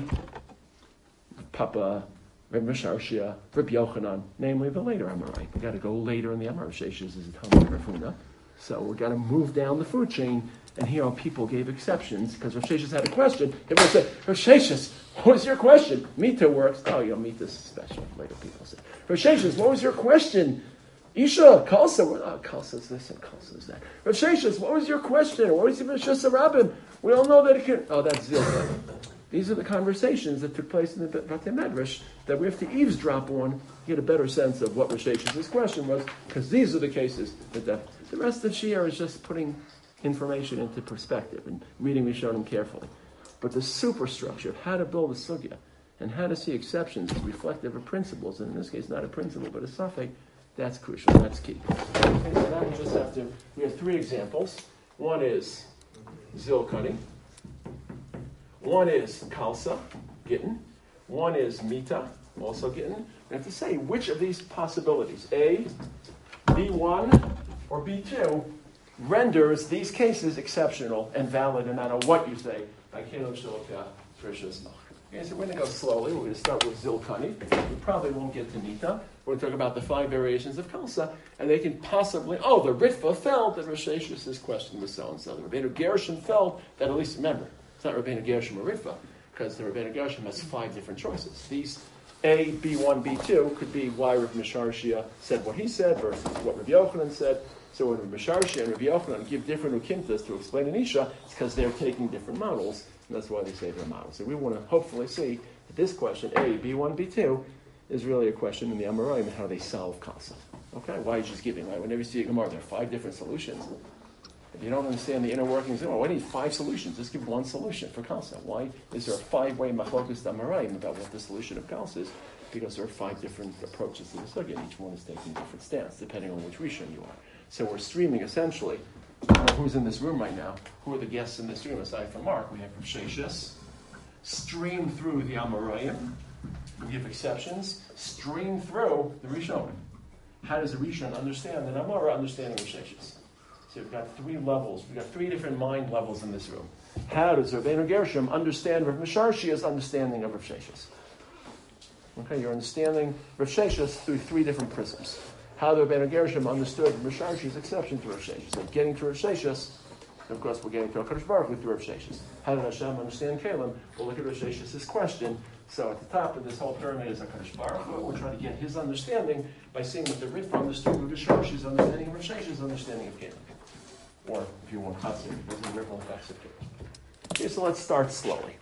Papa, Reb Misharshia, Reb Yochanan, namely the later Amorai. We got to go later in the Amar Rosh Hashem's is a Talmud Rafuna. So we're going to move down the food chain, and here our people gave exceptions because Rosh Hashanah had a question. Everyone said, Rosh Hashanah, what was your question? Mita works. Oh, you know, Mita's special. Later people say, Rosh Hashanah, what was your question? Isha, Kalsa, oh, Kalsa's this and Kalsa's that. Rosh Hashanah, what was your question? What was your Rosh Hashanah? We all know that it can. Oh, that's Zilka. These are the conversations that took place in the Batei Medrash that we have to eavesdrop on to get a better sense of what Rosh Hashem's question was, because these are the cases that the, the rest of Shiur is just putting information into perspective and reading Rishonim carefully. But the superstructure of how to build a sugya and how to see exceptions as reflective of principles, and in this case not a principle but a suffix, that's crucial, that's key. Okay, so now we just have to, we have three examples. One is Zilkani. One is Kalsa, Gittin. One is Mita, also Gittin. We have to say which of these possibilities, A, B one, or B two, renders these cases exceptional and valid no matter what you say. I can't Shilka, Trishas Mach. Okay, so we're going to go slowly. We're going to start with Zilkani. We probably won't get to Mita. We're going to talk about the five variations of Kalsa, and they can possibly, oh, the Ritva felt that Rosh Hashem's question was so-and-so. The Rabbeinu Gershon felt that, at least remember, it's not Rabbeinu Gershon or Ritva, because the Rabbeinu Gershon has five different choices. These A, B one, B two could be why Rav Misharshia said what he said versus what Rav Yochanan said. So when Rav Misharshia and Rav Yochanan give different ukimtas to explain an Isha, it's because they're taking different models, and that's why they say they're models. So we want to hopefully see that this question, A, B one, B two, is really a question in the Amoraim and how they solve Kalsa. Okay, why is just giving? Right? Whenever you see a Gemara, there are five different solutions. If you don't understand the inner workings, oh, I need five solutions. Just give one solution for Kalsa. Why is there a five-way machlokus Amoraim about what the solution of Kalsa is? Because there are five different approaches to the sugya, and each one is taking a different stance depending on which rishon you are. So we're streaming essentially. Who's in this room right now? Who are the guests in this room aside from Mark? We have Rav Sheshis. Stream through the Amoraim. We give exceptions. Stream through the Rishonim. How does the Rishon understand the Amora understanding Rav Sheshis? So we've got three levels. We've got three different mind levels in this room. How does Rabbeinu Gershom understand Rav Misharshia's understanding of Rav Sheshis? Okay, you're understanding Rav Sheshis through three different prisms. How the Rabbeinu Gershom understood Rav Misharshia's exception to Rav Sheshis. So getting to Rav Sheshis, of course, we're getting to HaKadosh Baruch Hu through Rav Sheshis. How did Hashem understand Kalim? We'll look at Rav Sheshis' question. So at the top of this whole pyramid is HaKadosh Baruch Hu. We're trying to get his understanding by seeing what the Ritva understood Rav Misharshia's understanding of Rav Sheshis' understanding of Kalim. Or, if you want Chatzim, there's a ripple effects of Kalim. Okay, so let's start slowly.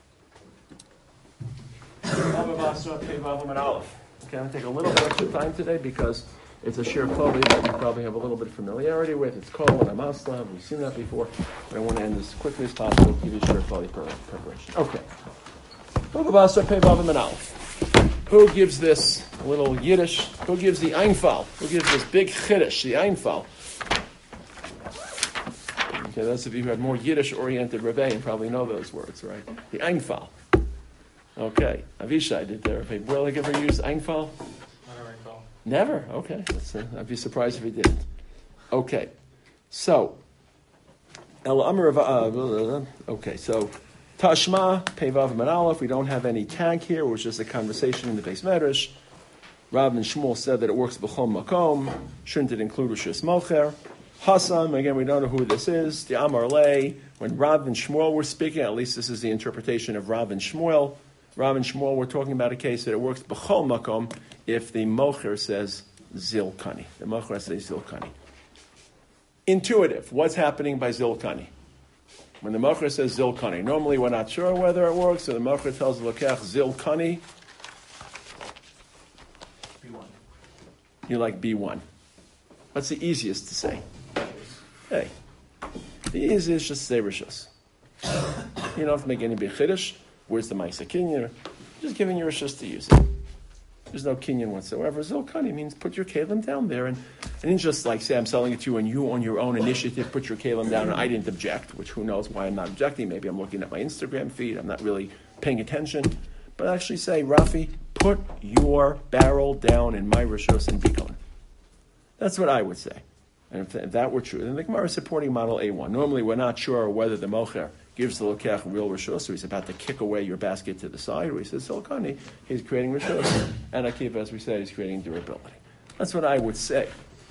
Okay, I'm going to take a little bit extra time today because it's a shir Choli that you probably have a little bit of familiarity with. It's Kol and Amasla. We've seen that before. But I want to end as quickly as possible to give you shir Choli preparation. Okay. Who gives this little Yiddish? Who gives the Einfal? Who gives this big Chiddush, the Einfal? Okay, those of you who have more Yiddish-oriented Rebbeim probably know those words, right? The Einfal. Okay, Avishai, did the Rebbe Berlig ever use Einfal? Never? Okay. Uh, I'd be surprised if he didn't. Okay. So, El Amar uh, okay, so Tashma, Pevav and Aleph, we don't have any tag here, it was just a conversation in the base Medrash. Rav and Shmuel said that it works B'chol Makom, shouldn't it include Rishus Mocher? Hassam, again, we don't know who this is. The Amar Lei, when Rav and Shmuel were speaking, at least this is the interpretation of Rav and Shmuel. Rav and Shmuel, we're talking about a case that it works b'chol makom if the mocher says zilkani. The mocher says zilkani. Intuitive. What's happening by zilkani? When the mocher says zilkani, normally we're not sure whether it works, so the mocher tells the lokech zilkani. B one. You like B one. What's the easiest to say? Hey. The easiest is just to say rishus. You don't have to make any big chiddush. Where's the Maisa Kinyan? Just giving you rishus to use it. There's no Kinyan whatsoever. Zilkani means put your kalim down there. And, and it's just like, say, I'm selling it to you and you on your own initiative put your kalim down and I didn't object, which who knows why I'm not objecting. Maybe I'm looking at my Instagram feed. I'm not really paying attention. But I actually say, Rafi, put your barrel down in my rishus and bikon. That's what I would say. And if, if that were true, then the Gemara is supporting model A one. Normally, we're not sure whether the mocher gives the lokech real rishus, so he's about to kick away your basket to the side, or he says, Zilkani, he's creating rishus. And Akiva, as we said, he's creating durability. That's what I would say.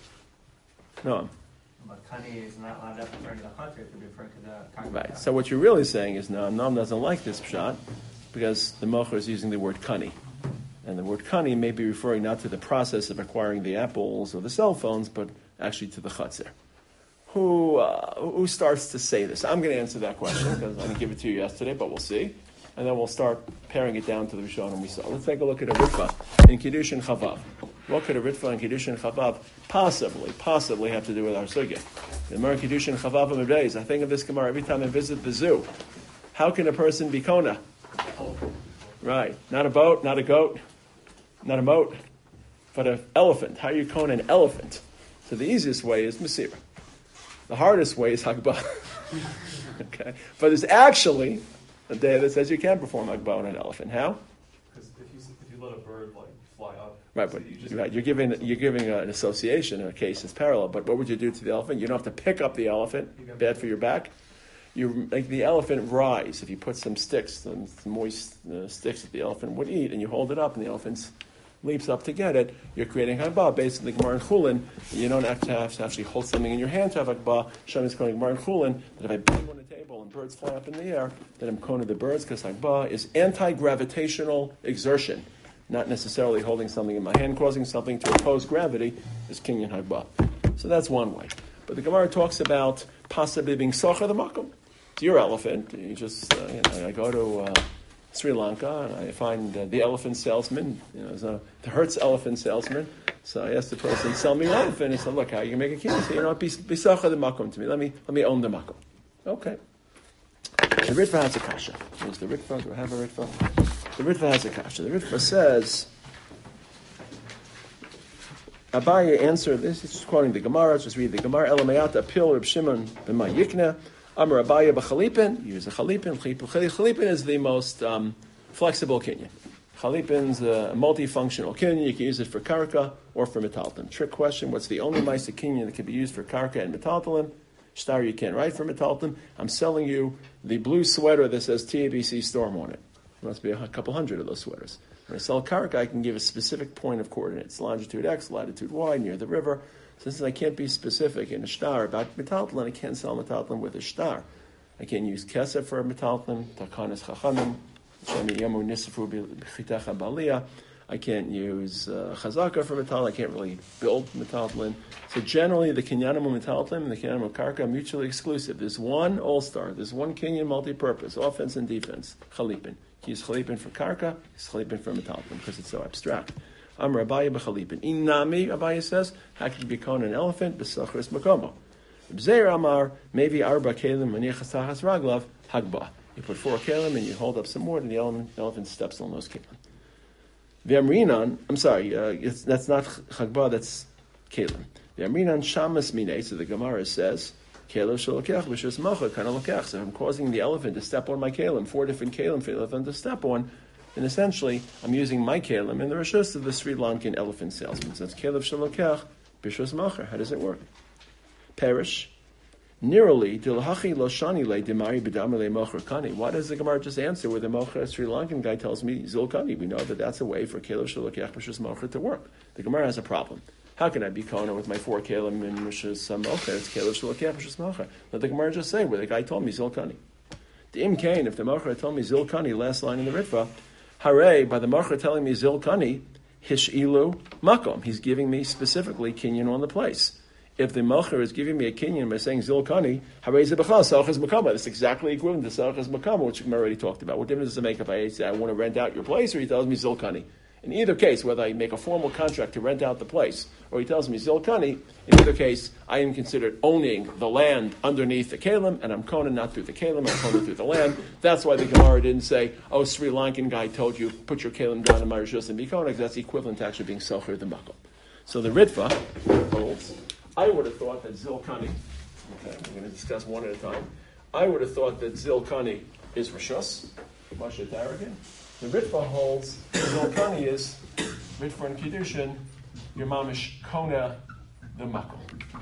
No. But kani is not allowed to refer to the hunter, it could be referring to the kani. Right. So what you're really saying is, no, Nam doesn't like this pshat, because the mocher is using the word kani. And the word kani may be referring not to the process of acquiring the apples or the cell phones, but actually to the chutzner. Who uh, who starts to say this? I'm going to answer that question because I didn't give it to you yesterday, but we'll see. And then we'll start paring it down to the Rishonim we saw. Let's take a look at a Ritva in Kiddush and Chavav. What could a Ritva in Kiddush and Chavav possibly, possibly have to do with our sugya? The Gemara Kiddush and Chavav of days. I think of this Gemara every time I visit the zoo. How can a person be kona? Right. Not a boat, not a goat, not a moat, but an elephant. How are you kona an elephant? So the easiest way is Masira. The hardest way is Hagbah. Okay, but there's actually a day that says you can perform Hagbah on an elephant. How? Because if you if you let a bird like fly up, right, but you just, right, you're giving you're giving an association in a case that's parallel. But what would you do to the elephant? You don't have to pick up the elephant. Bad for your back. You make the elephant rise. If you put some sticks, some moist uh, sticks that the elephant would eat, and you hold it up, and the elephant's leaps up to get it, you're creating Hagbah. Based on the Gemara in Chulin, you don't have to, have to actually hold something in your hand to have Hagbah. Shem is calling Gemara in Chulin that if I bang on a table and birds fly up in the air, then I'm kona the birds because Hagbah is anti-gravitational exertion, not necessarily holding something in my hand, causing something to oppose gravity is Kinyan Hagbah. So that's one way. But the Gemara talks about possibly being socha the makom. It's your elephant. You just, uh, you know, I go to Uh, Sri Lanka, and I find uh, the elephant salesman, you know, so the Hertz elephant salesman. So I asked the person, sell me your elephant. He said, look, how are you going to make a kid? He said, you know, bisacha the makom to me. Let me let me own the makom. Okay. The Ritva has a kasha. Where's the Ritva? Do I have a Ritva? The Ritva has a kasha. The Ritva says, Abaye answered this. It's quoting the Gemara. Just read the Gemara. Elamayata pil Reb Shimon b'ma yikna. Amar Abaye b'chalipin, use a chalipin. Chalipin is the most um, flexible kinyan. Chalipin's a multifunctional kinyan. You can use it for karka or for metaltalim. Trick question, what's the only ma'isa kinyan that can be used for karka and metaltalim? Shtar you can't write for metaltalim. I'm selling you the blue sweater that says T A B C Storm on it. There must be a couple hundred of those sweaters. When I sell karka, I can give a specific point of coordinates. Longitude X, latitude Y, near the river. Since I can't be specific in a shtar about metaltalin, I can't sell metaltalin with a shtar. I can't use kesef for a metaltalin, takanas chachamim, shemi yamu nisfu b'chitacha baliyah. I can't use uh, chazaka for metaltalin. I can't really build metaltalin. So generally, the kinyanim of metaltalin and the kinyanim of karka are mutually exclusive. There's one all-star. There's one kinyan multi-purpose, offense and defense, chalipin. You use chalipin for karka, use chalipin for metaltalin because it's so abstract. Amar Abaye b'chalipin. Inami, Abaye says, how can you become an elephant? B'sachris makomo. B'zeir Amar, maybe arba kelim manichas tachas raglav, hagbah. You put four kelim and you hold up some more, and the elephant, the elephant steps on those kelim. V'amrinan, I'm sorry, uh, it's, that's not hagbah, that's kelim. V'amrinan shamas mine, so the Gemara says, kelim shalokech b'shus mocha kana lokech. So I'm causing the elephant to step on my kelim, four different kelim for the elephant to step on. And essentially, I'm using my kelim in the rishus of the Sri Lankan elephant salesman. So it's kelev shalokech b'shus macher. How does it work? Perish. Nirali dilhachi loshani le demari b'damale mocher kani. Why does the Gemara just answer with the mocher Sri Lankan guy tells me zilkani? We know that that's a way for kelev shalokech b'shus macher to work. The Gemara has a problem. How can I be kona with my four kelim in rishus mocher? It's kelev shalokech b'shus macher. Let the Gemara just say where the guy told me zilkani. The im kain, if the mocher told me zilkani, last line in the ritva. Hare, by the Marcha telling me Zilkani, Hishilu Makom. He's giving me specifically kinyan on the place. If the Melcher is giving me a kinyan by saying Zilkani, Hare Zebachal, Salchas Makama. That's exactly equivalent to Salchas Makama, which we already talked about. What difference does it make if I say I want to rent out your place, or he tells me Zilkani? In either case, whether I make a formal contract to rent out the place, or he tells me Zilkani, in either case, I am considered owning the land underneath the Kalim, and I'm Kona not through the Kalim, I'm Kona through the land. That's why the Gemara didn't say, oh, Sri Lankan guy told you, put your Kalim down in my Rishus and be Kona, because that's equivalent to actually being Selcher the Makom. So the Ritva holds, I would have thought that Zilkani, okay, we're going to discuss one at a time, I would have thought that Zilkani is Rishus, Masha Tarragon. The Ritva holds, Zilkani is, Ritva and Kiddushin, your mamish Kona the Makom.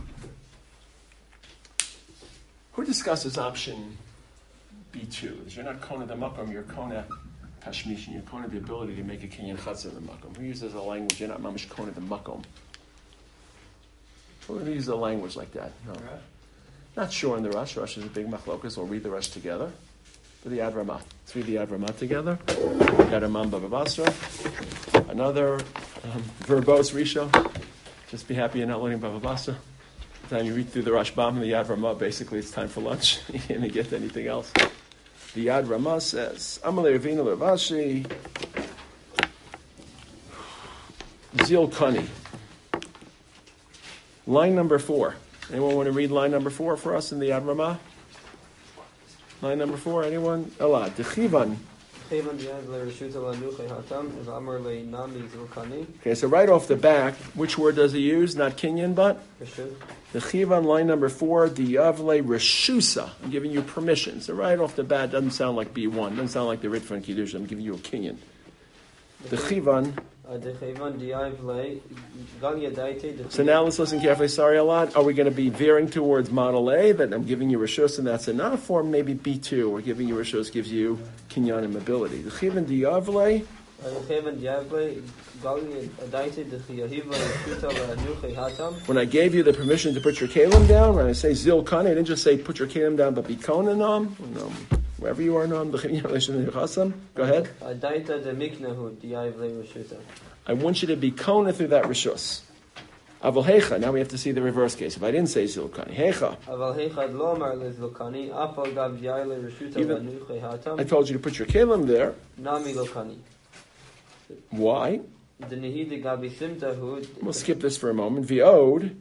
Who discusses option B two? You're not Kona the Makom, you're Kona Tashmishin, you're Kona the ability to make a Kinyan Chatzah the Makom. Who uses a language, you're not mamish Kona the Makom? Who uses a language like that? No. Not sure in the Rush. Rush is a big machlokas. We'll read the Rush together. For the Yad Ramah. Let's read the Yad Ramah together. Yad Ramah Bava Basra. Another um, verbose Risho. Just be happy you're not learning Bava Basra. By the time you read through the Rashbam and the Yad Ramah, basically it's time for lunch. You can't get to anything else. The Yad Ramah says, Amalei Ravina Levashi Zil Kani. Line number four. Anyone want to read line number four for us in the Yad Ramah? Line number four, anyone? Elad. Dechivan. Okay, so right off the back, which word does he use? Not Kinyan, but? The Chivan, line number four, Diyavle Reshusa. I'm giving you permission. So right off the bat, doesn't sound like B one. Doesn't sound like the Ritva and Kiddush. I'm giving you a Kinyan. The Chivan. So now let's listen carefully. Sorry a lot. Are we going to be veering towards model A, that I'm giving you Rishus and that's enough, or maybe B two, or giving you Rishus gives you Kinyan and mobility? The Chivan Diyavle. When I gave you the permission to put your kalim down, when I say Zil Kani, I didn't just say put your kalim down, but be Kona Nam. No. Wherever you are, Nam. Go ahead. I want you to be Kona through that Rishus. Aval Hecha. Now we have to see the reverse case. If I didn't say Zil Kani, Hecha. Even, I told you to put your kalim there. Why? We'll skip this for a moment. V'od.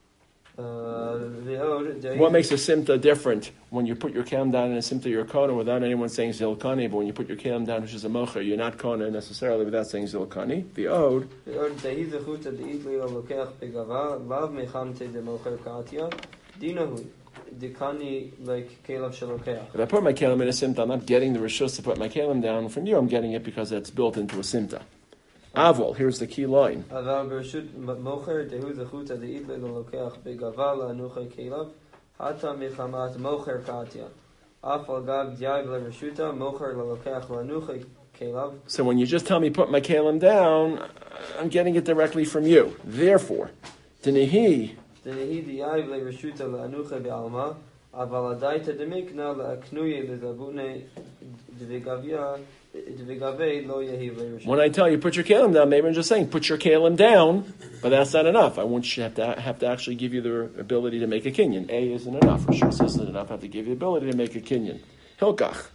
What makes a simta different when you put your kalim down in a simta you're kona without anyone saying zilkani, but when you put your kalim down which is a mocher, you're not kona necessarily without saying zilkani. V'od. If I put my kalim in a simta, I'm not getting the rishus to put my kalim down from you. I'm getting it because it's built into a simta. Avol, here's the key line. So when you just tell me put my kalim down, I'm getting it directly from you. Therefore, Dinehi. When I tell you put your kalim down, maybe I'm just saying put your kalim down, but that's not enough. I want you to have to have to actually give you the ability to make a kinyan. A isn't enough. Rishus isn't enough. I have to give you the ability to make a kinyan. Hilkach.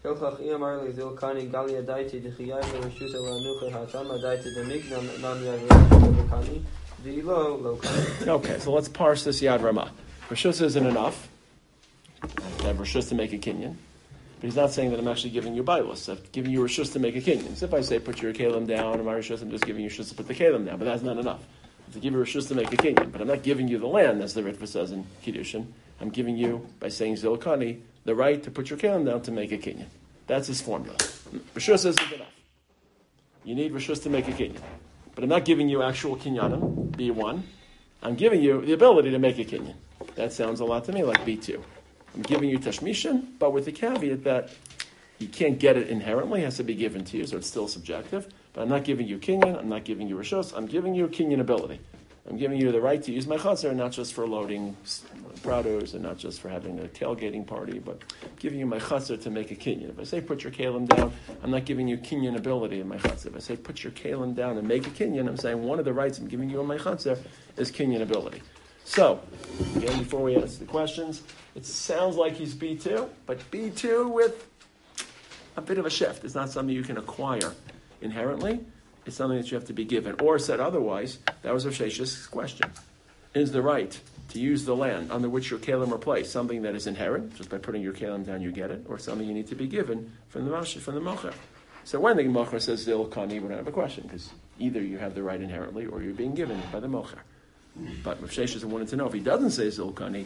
Okay, so let's parse this Yad Ramah. Rishus isn't enough. I have Rishus to make a kinyan. But he's not saying that I'm actually giving you Bailos. I'm giving you Rishus to make a kinyan. So if I say put your kalim down, or my Rishus, I'm just giving you Rishus to put the kalim down. But that's not enough. I have to give you Rishus to make a kinyan. But I'm not giving you the land, as the Ritva says in Kiddushin. I'm giving you, by saying Zilkani, the right to put your kalim down to make a kinyan. That's his formula. Rishus isn't enough. You need Rishus to make a kinyan. But I'm not giving you actual kinyanim, B one. I'm giving you the ability to make a kinyan. That sounds a lot to me like B two. I'm giving you tashmishin, but with the caveat that you can't get it inherently, it has to be given to you, so it's still subjective. But I'm not giving you kinyan, I'm not giving you rishos, I'm giving you kinyan ability. I'm giving you the right to use my chatzar, not just for loading prados, and not just for having a tailgating party, but giving you my chutzner to make a kinyan. If I say put your kalim down, I'm not giving you kinyan ability in my chutzner. If I say put your kalim down and make a kinyan, I'm saying one of the rights I'm giving you in my chutzner is kinyan ability. So, again, before we ask the questions, it sounds like he's B two, but B two with a bit of a shift. It's not something you can acquire inherently. It's something that you have to be given. Or said otherwise, that was Rav Shesh's question. Is the right to use the land under which your kalim are placed something that is inherent, just by putting your kalim down you get it, or something you need to be given from the mash, from the mocher? So when the mocher says zil kani, we don't have a question, because either you have the right inherently or you're being given it by the mocher. But Rav Shesh wanted to know, if he doesn't say zil kani,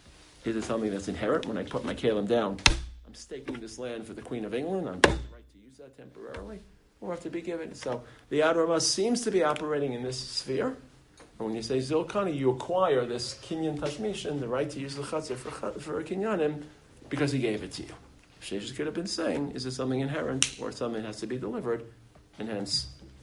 is it something that's inherent? When I put my kalim down, I'm staking this land for the Queen of England, I'm the right to use that temporarily, or have to be given. So the Ad Ramah seems to be operating in this sphere. And when you say zil kani, you acquire this kinyan tashmishin, the right to use the chatzir for, for a kinyanim, because he gave it to you. Sheshes could have been saying, is it something inherent, or something that has to be delivered, and hence,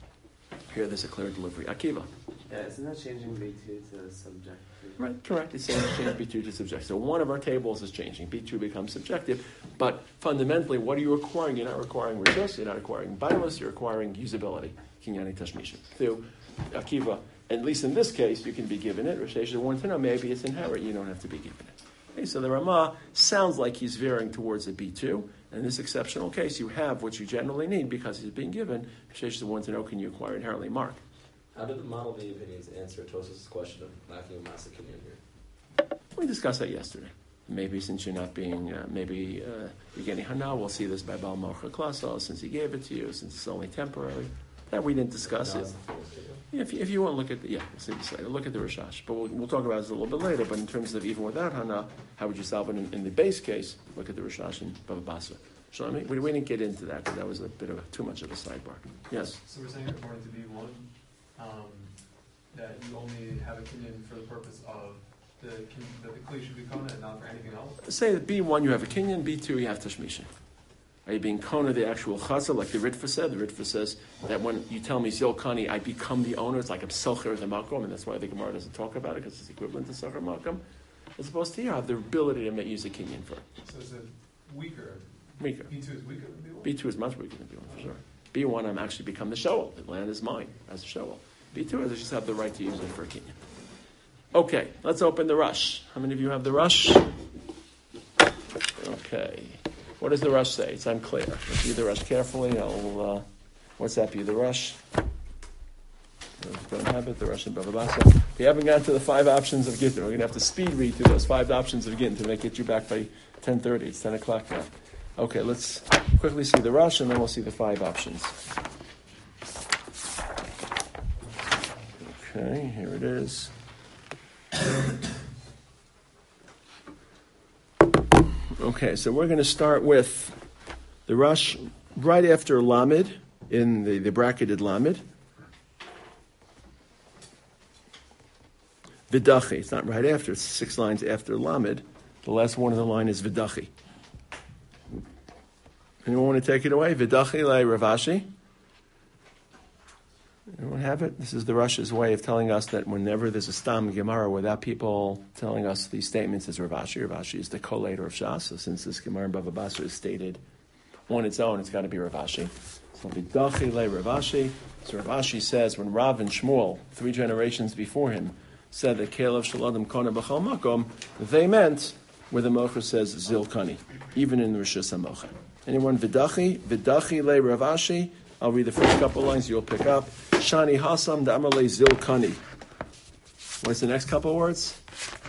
here there's a clear delivery. Akiva. Yeah, isn't that changing B two to subjective? Right, correct. It's saying change B two to subjective. So one of our tables is changing. B two becomes subjective. But fundamentally, what are you acquiring? You're not acquiring rishus, you're not acquiring bailus, you're acquiring usability. Kinyani tashmishin. Through Akiva, at least in this case, you can be given it. Rosh Hashanah wanted to know, maybe it's inherent, you don't have to be given it. Okay, so the Ramah sounds like he's veering towards a B two. In this exceptional case, you have what you generally need because he's being given. Rosh Hashanah wanted to know, can you acquire inherently? Mark. How did the model V opinions answer Tosfos' question of lacking a massive kinyan here? We discussed that yesterday. Maybe since you're not being, uh, maybe uh, you're getting hana, we'll see this by Baal Mocha Klaso, since he gave it to you, since it's only temporary. That we didn't discuss No, it. it's the first video. Yeah, if, you, if you want to look at the, yeah, we'll see this later. Look at the Rishash. But we'll, we'll talk about this a little bit later. But in terms of even without hana, how would you solve it in, in the base case? Look at the Rishash and Bava Basra. Shlomi, we, we didn't get into that because that was a bit of a, too much of a sidebar. Yes? So we're saying according to B one, um, that you only have a kinyan for the purpose of the kin- that the kli should be kona and not for anything else. Say that B one you have a kinyan, B two you have tashmisha. Are you being kona the actual chazal, like the Ritva said? The Ritva says that when you tell me zil kani, I become the owner. It's like I'm selcher the makom, and that's why the Gemara doesn't talk about it because it's equivalent to selcher makom. As opposed to you have the ability to make, use a kinyan for it. So it's a weaker. Weaker. B two is weaker than B one. B two is much weaker than B one for sure. B one I'm actually become the shoel. The land is mine as a shoel. B two is I just have the right to use it for a kinyan. Okay, let's open the Rush. How many of you have the Rush? Okay. What does the Rush say? It's unclear. Let's read the Rush carefully. I'll, uh, what's that be? The Rush? Don't have it. The Rush and Bava Basra. We haven't gotten to the five options of Gittin. We're going to have to speed read through those five options of Gittin to make get you back by ten thirty. It's ten o'clock now. Okay, let's quickly see the Rush and then we'll see the five options. Okay, here it is. Okay, so we're going to start with the Rush right after Lamed, in the, the bracketed Lamed. Vidachi, it's not right after, it's six lines after Lamed. The last one of the line is Vidachi. Anyone want to take it away? Vidachi lai Ravashi. Anyone have it? This is the Rush's way of telling us that whenever there's a Stam Gemara without people telling us these statements as Ravashi, Ravashi is the collator of Shas. So since this Gemara in Bava Basra is stated on its own, it's got to be Ravashi. So Vidachi le Ravashi. So Ravashi says when Rav and Shmuel, three generations before him, said that Kelev Shaladim Kona B'chal Makom, they meant where the Mocher says Zilkani, even in Rishus HaMocher. Anyone Vidachi? Vidachi le Ravashi. I'll read the first couple lines, you'll pick up. Shani Hasam Da'amale Zilkani. What's the next couple words?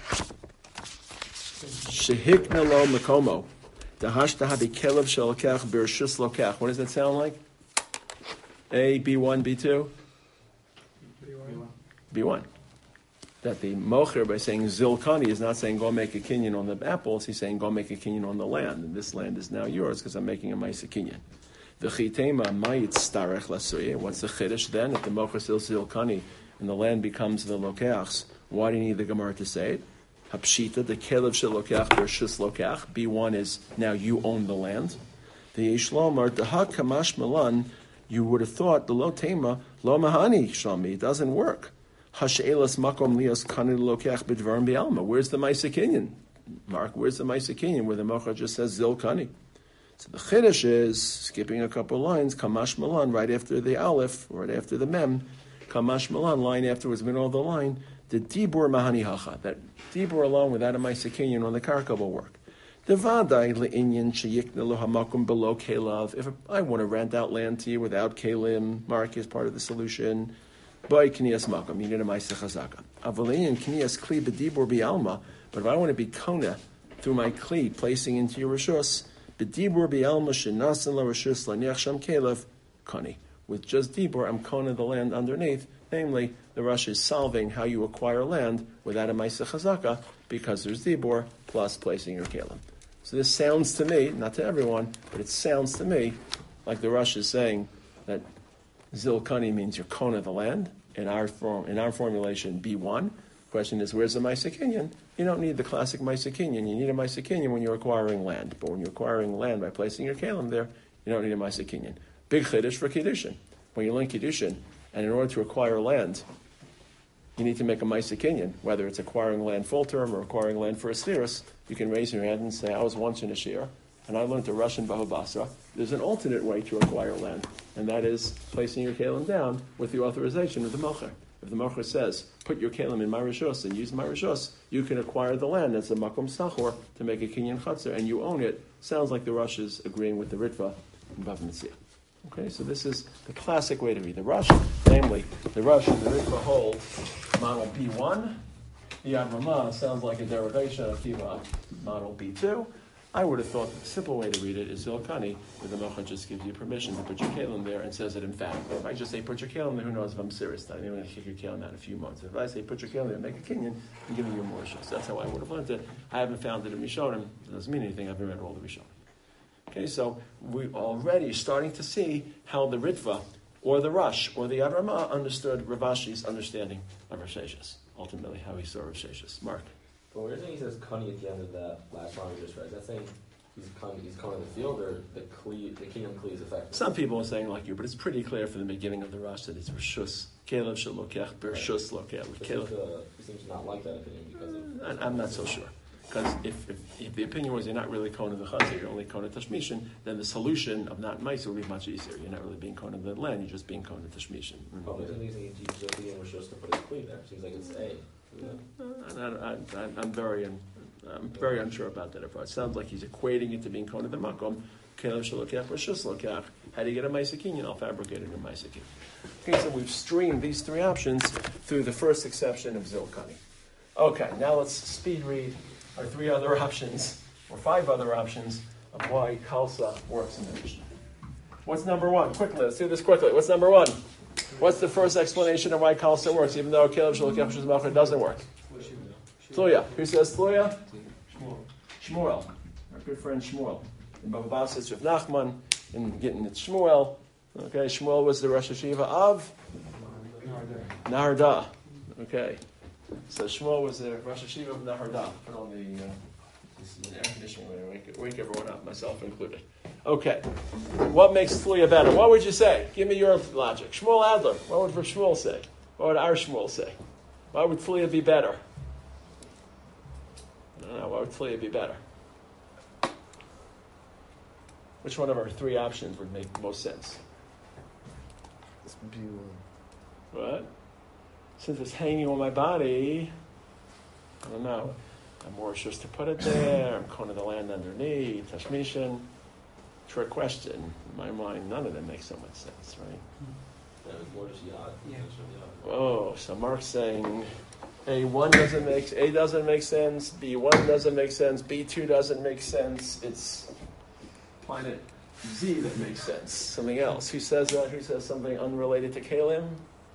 Shehikna lo Makomo. Dahashta habi Kelev Shalokach Bershus Lokach. What does that sound like? A, B one, B two? B one. B one. That the mocher, by saying Zilkani, is not saying go make a kinyan on the apples, he's saying go make a kinyan on the land. And this land is now yours because I'm making a Maisa kinyan. The chitema mayit starech lasuye. What's the chiddush then? If the mocher sells Zilkani and the land becomes the lokachs, why do you need the Gemara to say it? Hapshita, the kelev shel lokach bershus lokach. B one is now you own the land. The Yishlomar, the ha kamash malan, you would have thought the lo tema lo mahani shlami. It doesn't work. Hashe'elas makom lios kanid lokech b'dvarim bi'alma. Where's the Maisa Kinyan? Mark, where's the Maisa Kinyan where the Mocha just says Zil Kani? So the Chiddush is, skipping a couple lines, Kamash Malan, right after the Aleph, right after the Mem, Kamash Malan, line afterwards, middle of the line, the Dibur Mahani Hacha. That Dibur alone without a Maisa Kinyan on the Karka will work. Devadai le'inyan sheyikna lo hamakum below kelav. If I want to rent out land to you without kelim, Mark is part of the solution. By knias makom, you need a ma'aseh chazaka. Avalein knias kli b'dibur bi'alma. But if I want to be kona through my kli, placing into your rishus, b'dibur bi'alma shenasan la rishus laniach sham kelav kani. With just dibur, I'm kona the land underneath. Namely, the Rush is solving how you acquire land without a ma'aseh chazaka because there's dibur plus placing your kelim. So this sounds to me, not to everyone, but it sounds to me like the Rush is saying that Zil Kani means you're kona the land. In our form, in our formulation, B one. Question is, where's the Maisa Kinyan? You don't need the classic Maisa Kinyan. You need a Maisa Kinyan when you're acquiring land. But when you're acquiring land by placing your kalim there, you don't need a Maisa Kinyan. Big Chiddush for Kiddushin. When you learn Kiddushin, and in order to acquire land, you need to make a Maisa Kinyan, whether it's acquiring land full term or acquiring land for a Sfiris. You can raise your hand and say, I was once in a shir, and I learned a Russian Bava Basra. There's an alternate way to acquire land, and that is placing your kalim down with the authorization of the mocher. If the mocher says, put your kalim in my rishos and use my rishos, you can acquire the land as a makom sachor to make a kinyan chatzar, and you own it. Sounds like the Rush is agreeing with the Ritva in Bava Metzia. Okay, so this is the classic way to read the Rush. Namely, the Rush and the Ritva hold model B one. The Yad Ramah sounds like a derivation of Kiva model B two. I would have thought the simple way to read it is Zilkani, where the Mocha just gives you permission to put your kalim there and says it in fact. Or if I just say put your kalim there, who knows if I'm serious? I'm going to kick your kalim out in a few months. If I say put your kalim there, make a kinyan, I'm giving you more shos. That's how I would have learned it. I haven't found it in Rishonim. It doesn't mean anything. I haven't read all the Rishonim. Okay, so we're already starting to see how the Ritva, or the Rush, or the Yad Ramah understood Rav Ashi's understanding of Rav Sheshes. Ultimately, how he saw Rav Sheshes. Mark. But when you're saying he says Kani at the end of that last line we just read, that's saying he's Kani, he's Kani in the field, or the Kli, the Kinyan Kli is effective? Some people are saying like you, but it's pretty clear from the beginning of the Rush that it's Rishus. Caleb shel lokech, Bershus lokech. He seems to- he seems to not like that opinion because of... I- I'm not so sure. Because if, if, if the opinion was you're not really Kona the Chatzir, you're only Kona Tashmishin, then the solution of not Maisa would be much easier. You're not really being Kona the land, you're just being Kona Tashmishin. Oh, but isn't he saying he's just being Rishus to put his Kli there? Seems like it's A. And I, I, I, I'm very, un, I'm very unsure about that approach. It sounds like he's equating it to being Kona the Makom. Caleb shel lokech, Rishus lokech. How do you get a Maisa Kinyan? I'll fabricate it in Maisa Kinyan. Okay, so we've streamed these three options through the first exception of Zilkani. Okay, now let's speed read our three other options, or five other options, of why Khalsa works in the Mishnah. What's number one? Quickly, let's do this quickly. What's number one? What's the first explanation of why Khalsa works, even though Caleb shel lokech Rishus lokech doesn't work? Tluya. Who says Tluya? Shmuel. Shmuel. Our good friend Shmuel. In Bava Basra, it's Rav Nachman. In Gittin, it's Shmuel. Okay, Shmuel was the Rosh Hashiva of Naharda. Okay. So Shmuel was the Rosh Hashiva of Naharda. Put on the, uh, this is an air conditioning way to wake, wake everyone up, myself included. Okay. What makes Tluya better? What would you say? Give me your logic. Shmuel Adler. What would Shmuel say? What would our Shmuel say? Why would Tluya be better? I don't know. Why would Tluya be better? Which one of our three options would make most sense? This would be one. What? Since it's hanging on my body, I don't know. I'm more just to put it there. I'm going to the land underneath. Tashmishin. Trick question. In my mind, none of them make so much sense, right? Yeah, it's more just Yad. Yeah. Oh, so Mark's saying A one doesn't make A doesn't make sense. B one doesn't make sense. B two doesn't make sense. It's planet Z that makes sense. Something else. Who says that? Who says something unrelated to Kalim?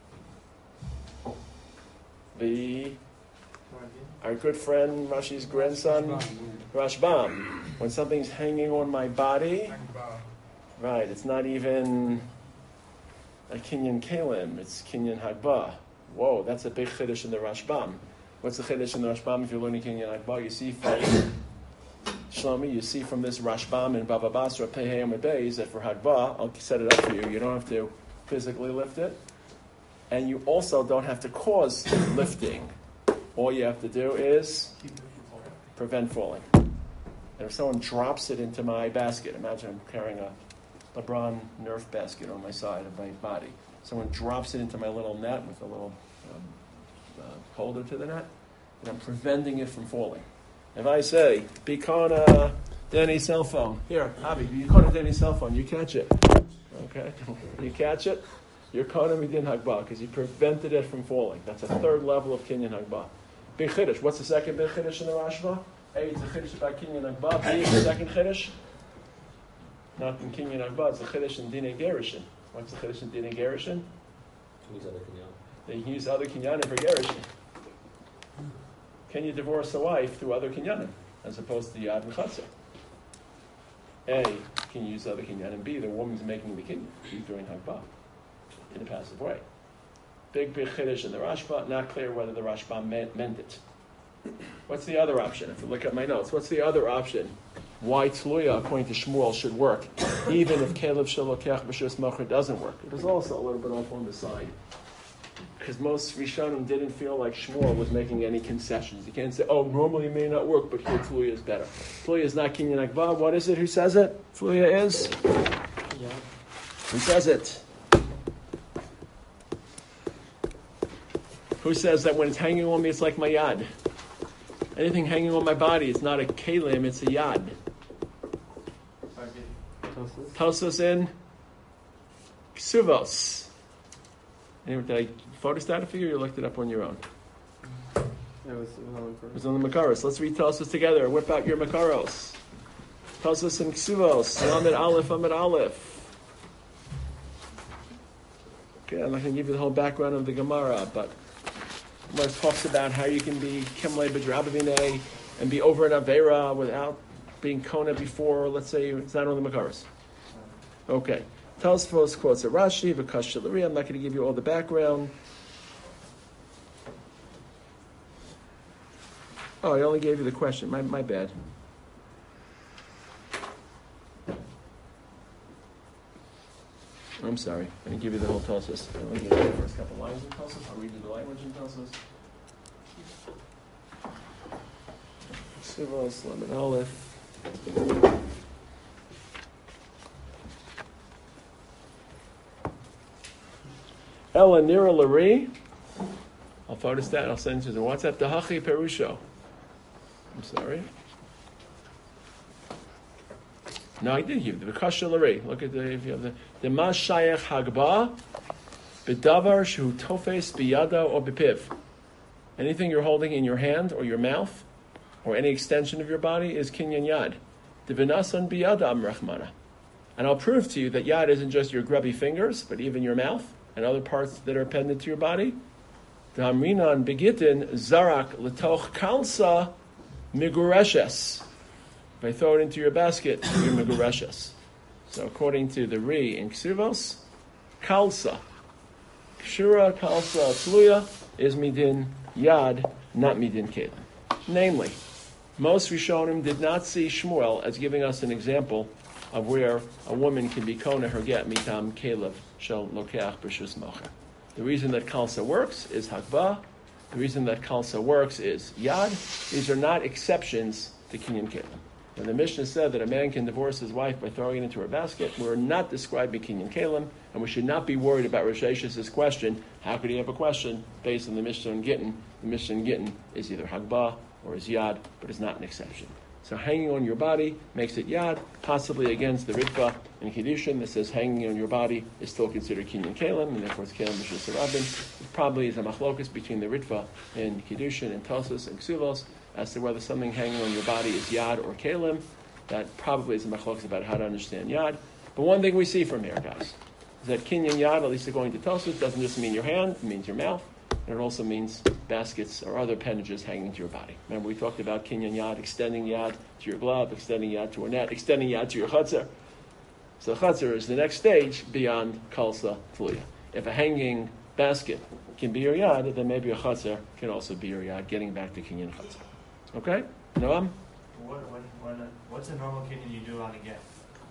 B. Our good friend Rashi's grandson, Rashbam. When something's hanging on my body, right? It's not even a Kinyan Kalim. It's Kinyan Hagba. Whoa, that's a big chiddush in the Rashbam. What's the chiddush in the Rashbam if you're learning Kinyan Hagba? You see from Shlomi, you see from this Rashbam in Bava Basra, Pehei Amid Beis, that for Hagba, I'll set it up for you. You don't have to physically lift it. and you also don't have to cause lifting. All you have to do is prevent falling. And if someone drops it into my basket, imagine I'm carrying a LeBron Nerf basket on my side of my body. Someone drops it into my little net with a little um, uh, holder to the net, and I'm preventing it from falling. If I say, be Kona Danny's cell phone. Here, Avi, you Kona Danny's cell phone, you catch it. Okay? You catch it, you're Kona Midin Hagbah, because you prevented it from falling. That's a third level of Kinyan Hagbah. Big Chiddush. What's the second big Chiddush in the Rashba? A, it's a Chiddush about Kinyan Hagbah. B, it's the second Chiddush. Not in Kinyan Hagbah, it's the Chiddush in Dinei Gerushin. What's the Chiddush in Dinei Gerushin? Can use other kinyan. They can use other kinyanim for gerushin. Can you divorce a wife through other kinyanim as opposed to yad and chatzah? A, can you use other kinyanim? B, the woman's making the kinyan. She's doing hagbah in a passive way. Big, big chiddush in the Rashba. Not clear whether the Rashba meant, meant it. What's the other option? If you look at my notes, what's the other option? Why Tluya, according to Shmuel, should work, even if Kelev Shalokech B'Shus Mocher doesn't work. It is also a little bit off on the side. Because most Rishonim didn't feel like Shmuel was making any concessions. You can't say, oh, normally it may not work, but here Tluya is better. Tluya is not Kinyan Akbah. What is it? Who says it? Tluya is? Yeah. Who says it? Who says that when it's hanging on me, it's like my yad? Anything hanging on my body, it's not a kalim, it's a yad. Tosos in Ksuvos. Anyway, did I photostat it for you, or you looked it up on your own? It was, It was on the Makaros. Let's read Tosos together. Whip out your Makaros. Tosos in Ksuvos. Lamed Aleph, Lamed Aleph. Okay, I'm not going to give you the whole background of the Gemara, but Gemara talks about how you can be Kimle B'Drabavine and be over an Avera without being Kona before, let's say, it's not on the Makaros. Okay. Tosfos quotes a Rashi, V'kash Shalari. I'm not going to give you all the background. Oh, I only gave you the question. My, my bad. I'm sorry. I didn't give you the whole Tosfos. I only gave you the first couple lines in Tosfos. I'll read you the language in Tosfos. Sivos, Lamed Aleph. Ella Nira Lari. I'll photostat. I'll send you the WhatsApp. Dahachi Perusho. I'm sorry. No, I did give the V'kasha Lari. Look at the if you have the the Mas Shayach Hagba B'davar Shu Tofes Biyada or B'piv. Anything you're holding in your hand or your mouth or any extension of your body is Kinyan Yad. Divinasan Biyada Am Rachmana. And I'll prove to you that Yad isn't just your grubby fingers, but even your mouth and other parts that are pendant to your body. Damrinan begitin zarak letoch kalsa migureshes. If I throw it into your basket, you're migureshes. So according to the Ri in Ksivos, kalsa, kshura kalsa tluya is midin yad, not midin kelim. Namely, most Rishonim did not see Shmuel as giving us an example of where a woman can be kona her get mitam kelev shel lokeach b'shus mocher. The reason that kalsa works is hakba. The reason that kalsa works is yad. These are not exceptions to kinyan kelim. When the Mishnah said that a man can divorce his wife by throwing it into her basket, we're not describing kinyan kelim, and we should not be worried about Rosh Hashem's question. How could he have a question based on the Mishnah in Gittin? The Mishnah in Gittin is either hakba or is yad, but it's not an exception. So hanging on your body makes it yad, possibly against the Ritva in Kiddushin that says hanging on your body is still considered kinyan kelim, and therefore it's kelim b'shus rabin. It probably is a machlokus between the Ritva in Kiddushin and Tosos and Ksuvos as to whether something hanging on your body is yad or kelim. That probably is a machlokus about how to understand yad. But one thing we see from here, guys, is that kinyan yad, at least according to Tosos, doesn't just mean your hand, it means your mouth. And it also means baskets or other appendages hanging to your body. Remember, we talked about kinyan yad, extending yad to your glove, extending yad to a net, extending yad to your chutzner. So chutzner is the next stage beyond kalsa tluya. If a hanging basket can be your yad, then maybe a chutzner can also be your yad, getting back to kinyan chutzner. Okay? Noam? What, what, what, what's a normal kinyan you do on a get?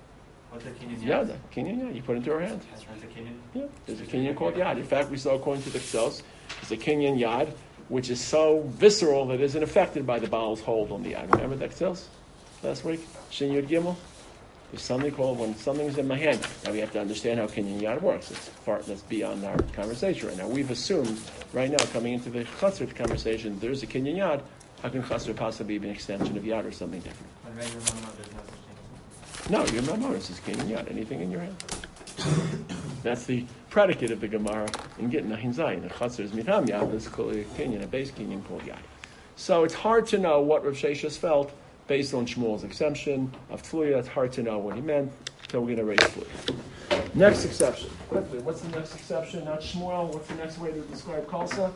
What's a kinyan Yad, yad? kinyan yad. You put it into her hand. That's a kinyan. Yeah, there's a kinyan called yad. In fact, we saw according to the Ksos, it's a kinyan yad, which is so visceral that it isn't affected by the Baal's hold on the yad. Remember the Ksos last week? Shin Yud Gimel? There's something called when something's in my hand. Now we have to understand how kinyan yad works. It's part that's beyond our conversation right now. We've assumed right now, coming into the Chatzar conversation, there's a kinyan yad. How can Chatzar possibly be an extension of yad or something different? When regular mama, there's no such thing. No, your mamar is kinyan yad. Anything in your hand. That's the predicate of the Gemara in Gittin Ahin Zayin. The Chatzar is mitam yad. It's called a kinyan, a base kinyan called yad. So it's hard to know what Rav Sheshas felt based on Shmuel's exception of Tluya. It's hard to know what he meant. So we're going to raise Tluya. Next exception. Quickly, what's the next exception? Not Shmuel. What's the next way to describe Kalsa?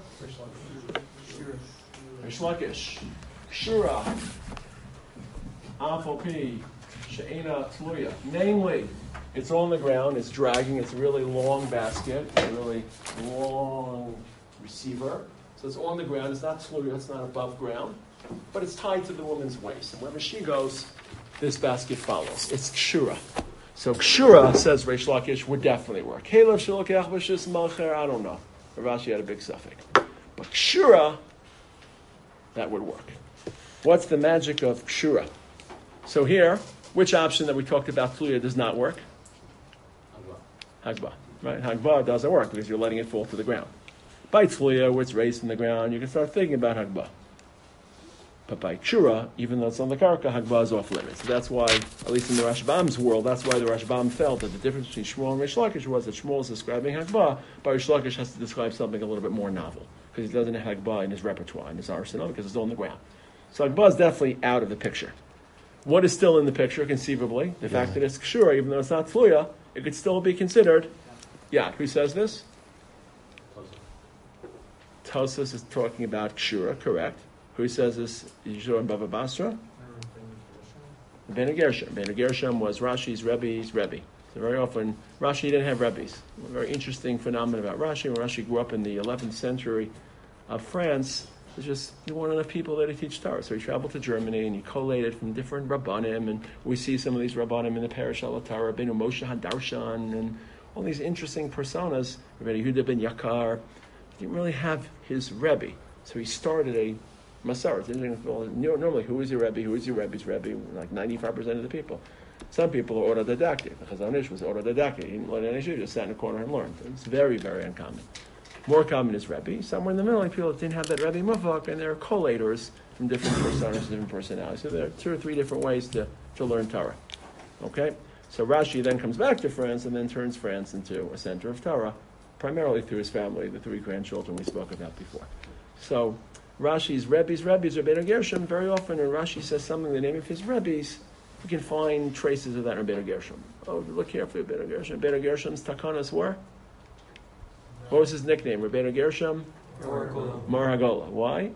Rish Lakish. Shura. Afal She'ena Tluya. Namely, it's on the ground, it's dragging, it's a really long basket, a really long receiver. So it's on the ground, it's not Tluya, it's not above ground, but it's tied to the woman's waist. And wherever she goes, this basket follows. It's Kshura. So Kshura, says Reish Lakish, would definitely work. Kelev Shalokach B'Shis Malcher, I don't know. Rashi had a big suffix. But Kshura, that would work. What's the magic of Kshura? So here, which option that we talked about, Tluya, does not work? Hagbah. Right? Hagbah doesn't work because you're letting it fall to the ground. By Tluya, where it's raised from the ground, you can start thinking about Hagbah. But by Kshura, even though it's on the Karka, Hagbah is off limits. So that's why, at least in the Rashbam's world, that's why the Rashbam felt that the difference between Shmuel and Reish Lakish was that Shmuel is describing Hagbah, but Reish Lakish has to describe something a little bit more novel, because he doesn't have Hagbah in his repertoire, in his arsenal, because it's on the ground. So Hagbah is definitely out of the picture. What is still in the picture, conceivably? The yeah. fact that it's Kshura, even though it's not Tluya, it could still be considered. Yeah, who says this? Tosfos is talking about Kshura, correct. Who says this? Yeshua and Bava Basra? Ben Gershom. Ben Gershom was Rashi's Rebbe's Rebbe. So very often, Rashi didn't have Rebbes. A very interesting phenomenon about Rashi. When Rashi grew up in the eleventh century of France, there's just you weren't enough people there to teach Torah. So he traveled to Germany and he collated from different Rabbanim, and we see some of these Rabbanim in the Parish al Torah, Rabbeinu Moshe Hadarshan, and all these interesting personas. Rabbi Yehuda ben Yakar didn't really have his Rebbe, so he started a Masarat. Normally, who is your Rebbe? Who is your Rebbe's Rebbe? Like ninety-five percent of the people. Some people are Ora Dadaki. The Chazon Ish was Ora Dadaki. He didn't learn any Yeshiva, just sat in a corner and learned. It's very, very uncommon. More common is Rebbe. Somewhere in the middle, people didn't have that Rebbe Mufak, and they're collators from different personas, different personalities. So there are two or three different ways to, to learn Torah. Okay? So Rashi then comes back to France and then turns France into a center of Torah, primarily through his family, the three grandchildren we spoke about before. So Rashi's Rebbe's Rebbe's Rabbeinu Gershom, very often when Rashi says something, the name of his Rebbe's, you can find traces of that in Rabbeinu Gershom. Oh, look carefully at Rabbeinu Gershom. Rabbeinu Gershom's takanas were? What was his nickname? Rabbeinu Gershom? Mar Hagola. Why?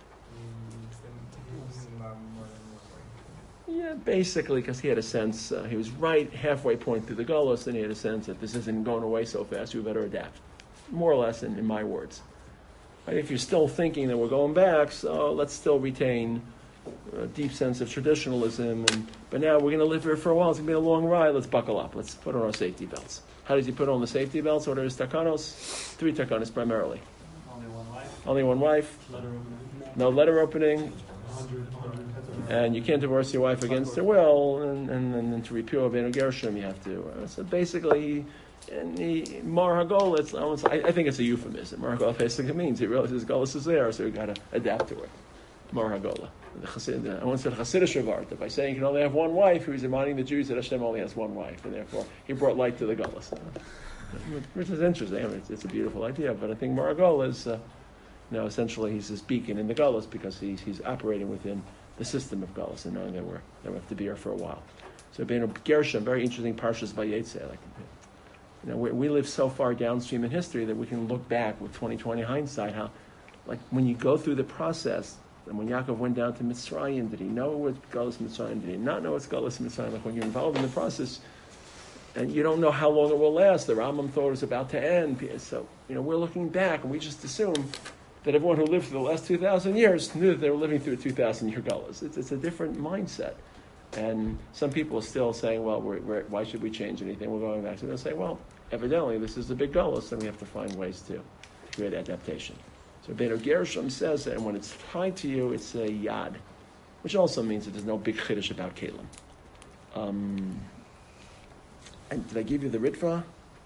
Yeah, basically because he had a sense, uh, he was right halfway point through the Golos, and he had a sense that this isn't going away so fast, you better adapt. More or less in, in my words. Right? If you're still thinking that we're going back, so let's still retain a deep sense of traditionalism, and, but now we're going to live here for a while, it's going to be a long ride, let's buckle up, let's put on our safety belts. How does he put on the safety belts? What are his takanos? Three takanos primarily. Only one wife. Only one wife. Letter opening. No letter opening. one hundred, one hundred And you can't divorce your wife against her will, and, and, and then to repeal Rabbeinu Gershom, you have to. Uh, so basically, in the Mar Hagol, it's almost, I, I think it's a euphemism. Mar Hagol basically means he realizes Golos is there, so you got to adapt to it. Mar Hagola. The Chassid, I once said Chassidish Varta by saying you can only have one wife. He was reminding the Jews that Hashem only has one wife, and therefore he brought light to the Golos. Which is interesting. I mean, it's, it's a beautiful idea, but I think Mar Hagol is, uh, you know, essentially he's this beacon in the Golos because he's he's operating within the system of Golos and knowing that we're that we have to be here for a while. So Rabbeinu Gershom, very interesting parshas by Yetzirah. Like, you know, we, we live so far downstream in history that we can look back with twenty twenty hindsight. How, like, when you go through the process. And when Yaakov went down to Mitzrayim, did he know what Galus Mitzrayim? Did he not know what's Galus Mitzrayim? Like when you're involved in the process, and you don't know how long it will last. The Rambam thought it was about to end. So, you know, we're looking back, and we just assume that everyone who lived for the last two thousand years knew that they were living through a two thousand year Galus. It's, it's a different mindset. And some people are still saying, well, we're, we're, why should we change anything? We're going back. So they'll say, well, evidently this is the big galus, and we have to find ways to, to create adaptation. So Rabbeinu Gershom says that when it's tied to you, it's a yad, which also means that there's no big chiddush about kelim. Um, and did I give you the ritva?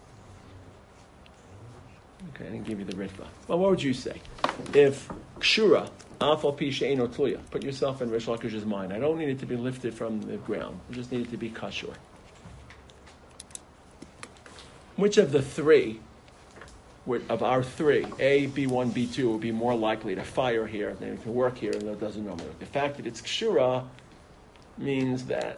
Okay, I didn't give you the ritva. Well, what would you say? If kshura, afal pi she'eino tluya, put yourself in Rish Lakish's mind. I don't need it to be lifted from the ground. I just need it to be kashur. Which of the three, of our three, A, B one, B two, would be more likely to fire here than to work here, and it doesn't normally work? The fact that it's kshura means that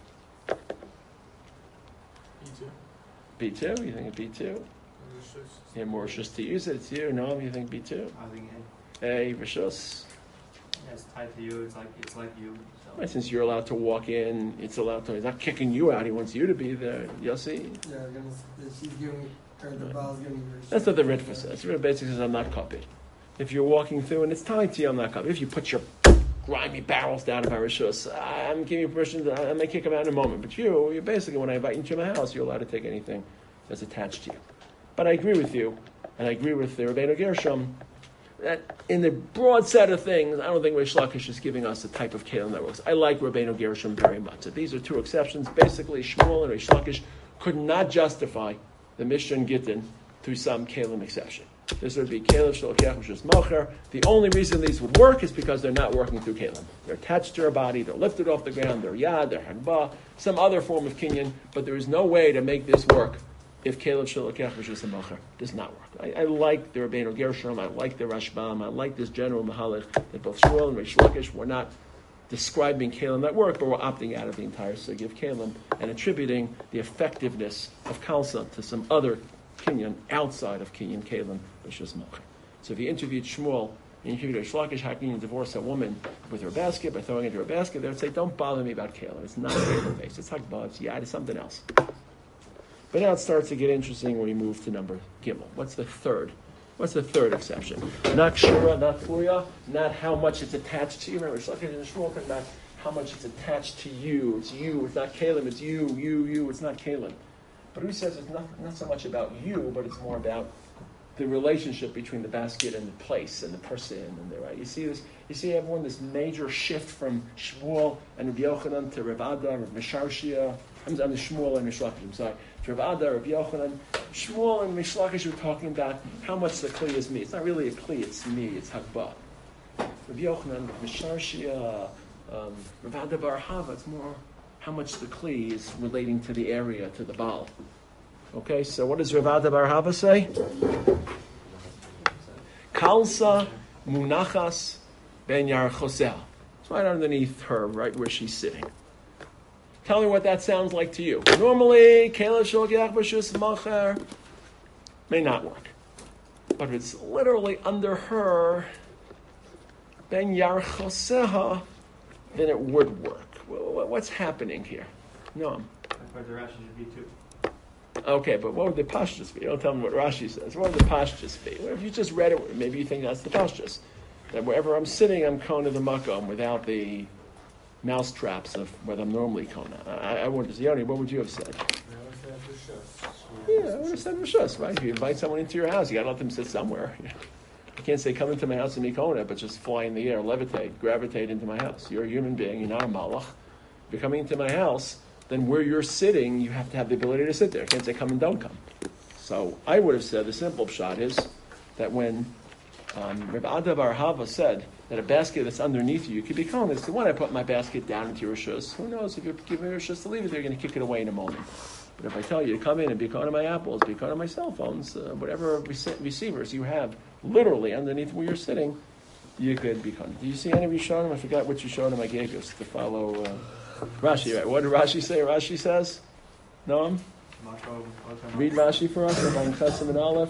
B two, you think of B two? Yeah, more Rishus to use it, it's you. No, you think B two? I think A, Rishus. yeah, it's tied to you. It's like it's like you. So. Right, since you're allowed to walk in, it's allowed to, he's not kicking you out, he wants you to be there. Yossi? Yeah, gonna, she's giving, or the ball's giving her. That's what the Ritva says. The Ritva basically says, I'm not copied. If you're walking through and it's tied to you, I'm not copied. If you put your grimy barrels down in my Rishus, I'm giving you permission, to, I may kick them out in a moment. But you, you're basically, when I invite you to my house, you're allowed to take anything that's attached to you. But I agree with you, and I agree with the Rabbeinu Gershom, that in the broad set of things, I don't think Rish Lakish is giving us the type of kelim that works. I like Rabbeinu Gershom very much. So these are two exceptions. Basically, Shmuel and Rish Lakish could not justify the Mishnah and Gittin through some kelim exception. This would be kelim shalokech rishus mocher. The only reason these would work is because they're not working through kelim. They're attached to our body, they're lifted off the ground, they're yad, they're hagbah, some other form of kinyan, but there is no way to make this work if Caleb Shalakech Rishus Mocher does not work. I, I like the Rabbeinu Gershom, I like the Rashbam, I like this general Mahalach that both Shmuel and Rish Lakish were not describing Kalim that work, but we're opting out of the entire sugi of Kalim and attributing the effectiveness of Kalsa to some other kinyan outside of kinyan Kalim Rishus Mocher. So if you interviewed Shmuel and you interviewed Rish Lakish, how can you divorce a woman with her basket by throwing into her basket? They would say, don't bother me about Kalim. It's not Kalim based. It's Hakbah, it's Yad, it's something else. But now it starts to get interesting when we move to number Gimel. What's the third? What's the third exception? Not Shura, not Tluya, not how much it's attached to you. Remember, it's like in the Shmuel, not how much it's attached to you. It's you, it's not Kalim, it's you, you, you, it's not Kalim. But who says it's not, not so much about you, but it's more about the relationship between the basket and the place and the person and the right. You see this. You see everyone this major shift from Shmuel and Rabbi Yochanan to Rav Ada, Rav Misharshia. I'm on the Shmuel and Rish Lakish. I'm sorry, to Rav Ada, Rav Yochanan. Shmuel and Rish Lakish are talking about how much the kli is me. It's not really a kli. It's me. It's Hakbah. Rav Yochanan, Rav Misharshia, um, Rav Ada Bar Hava. It's more how much the kli is relating to the area, to the Baal. Okay, so what does Rav Ada Bar Hava say? Kalsa munachas ben yar chosel. It's right underneath her, right where she's sitting. Tell me what that sounds like to you. Normally, Kela Shulgiach B'Shus Macher may not work. But if it's literally under her, Ben Yar Choseha, then it would work. What's happening here? No. That's where the Rashi should be too. Okay, but what would the pashtus be? Don't tell me what Rashi says. What would the pashtus be? Well, if you just read it, maybe you think that's the pashtus. That wherever I'm sitting, I'm kona the makom without the mouse traps of what I'm normally kona. I, I wouldn't say, Yoni, what would you have said? Yeah, I would have said rishus, right? If you invite someone into your house, you got to let them sit somewhere. You can't say, come into my house and be kona, but just fly in the air, levitate, gravitate into my house. You're a human being, you're not a malach. If you're coming into my house, then where you're sitting, you have to have the ability to sit there. I can't say come and don't come. So I would have said the simple shot is that when um, Rav Ada Bar Hava said that a basket that's underneath you, you could be calm. It's the one I put my basket down into your rishus. Who knows if you're giving me rishus to leave it, they're going to kick it away in a moment. But if I tell you to come in and be caught on my apples, be caught on my cell phones, uh, whatever rec- receivers you have literally underneath where you're sitting, you could be caught. Do you see any of you showing them? I forgot what you showed them. I gave you to follow uh, Rashi. Right? What did Rashi say? Rashi says, Noam? Read Rashi for us. Rabbi Chesed and Aleph.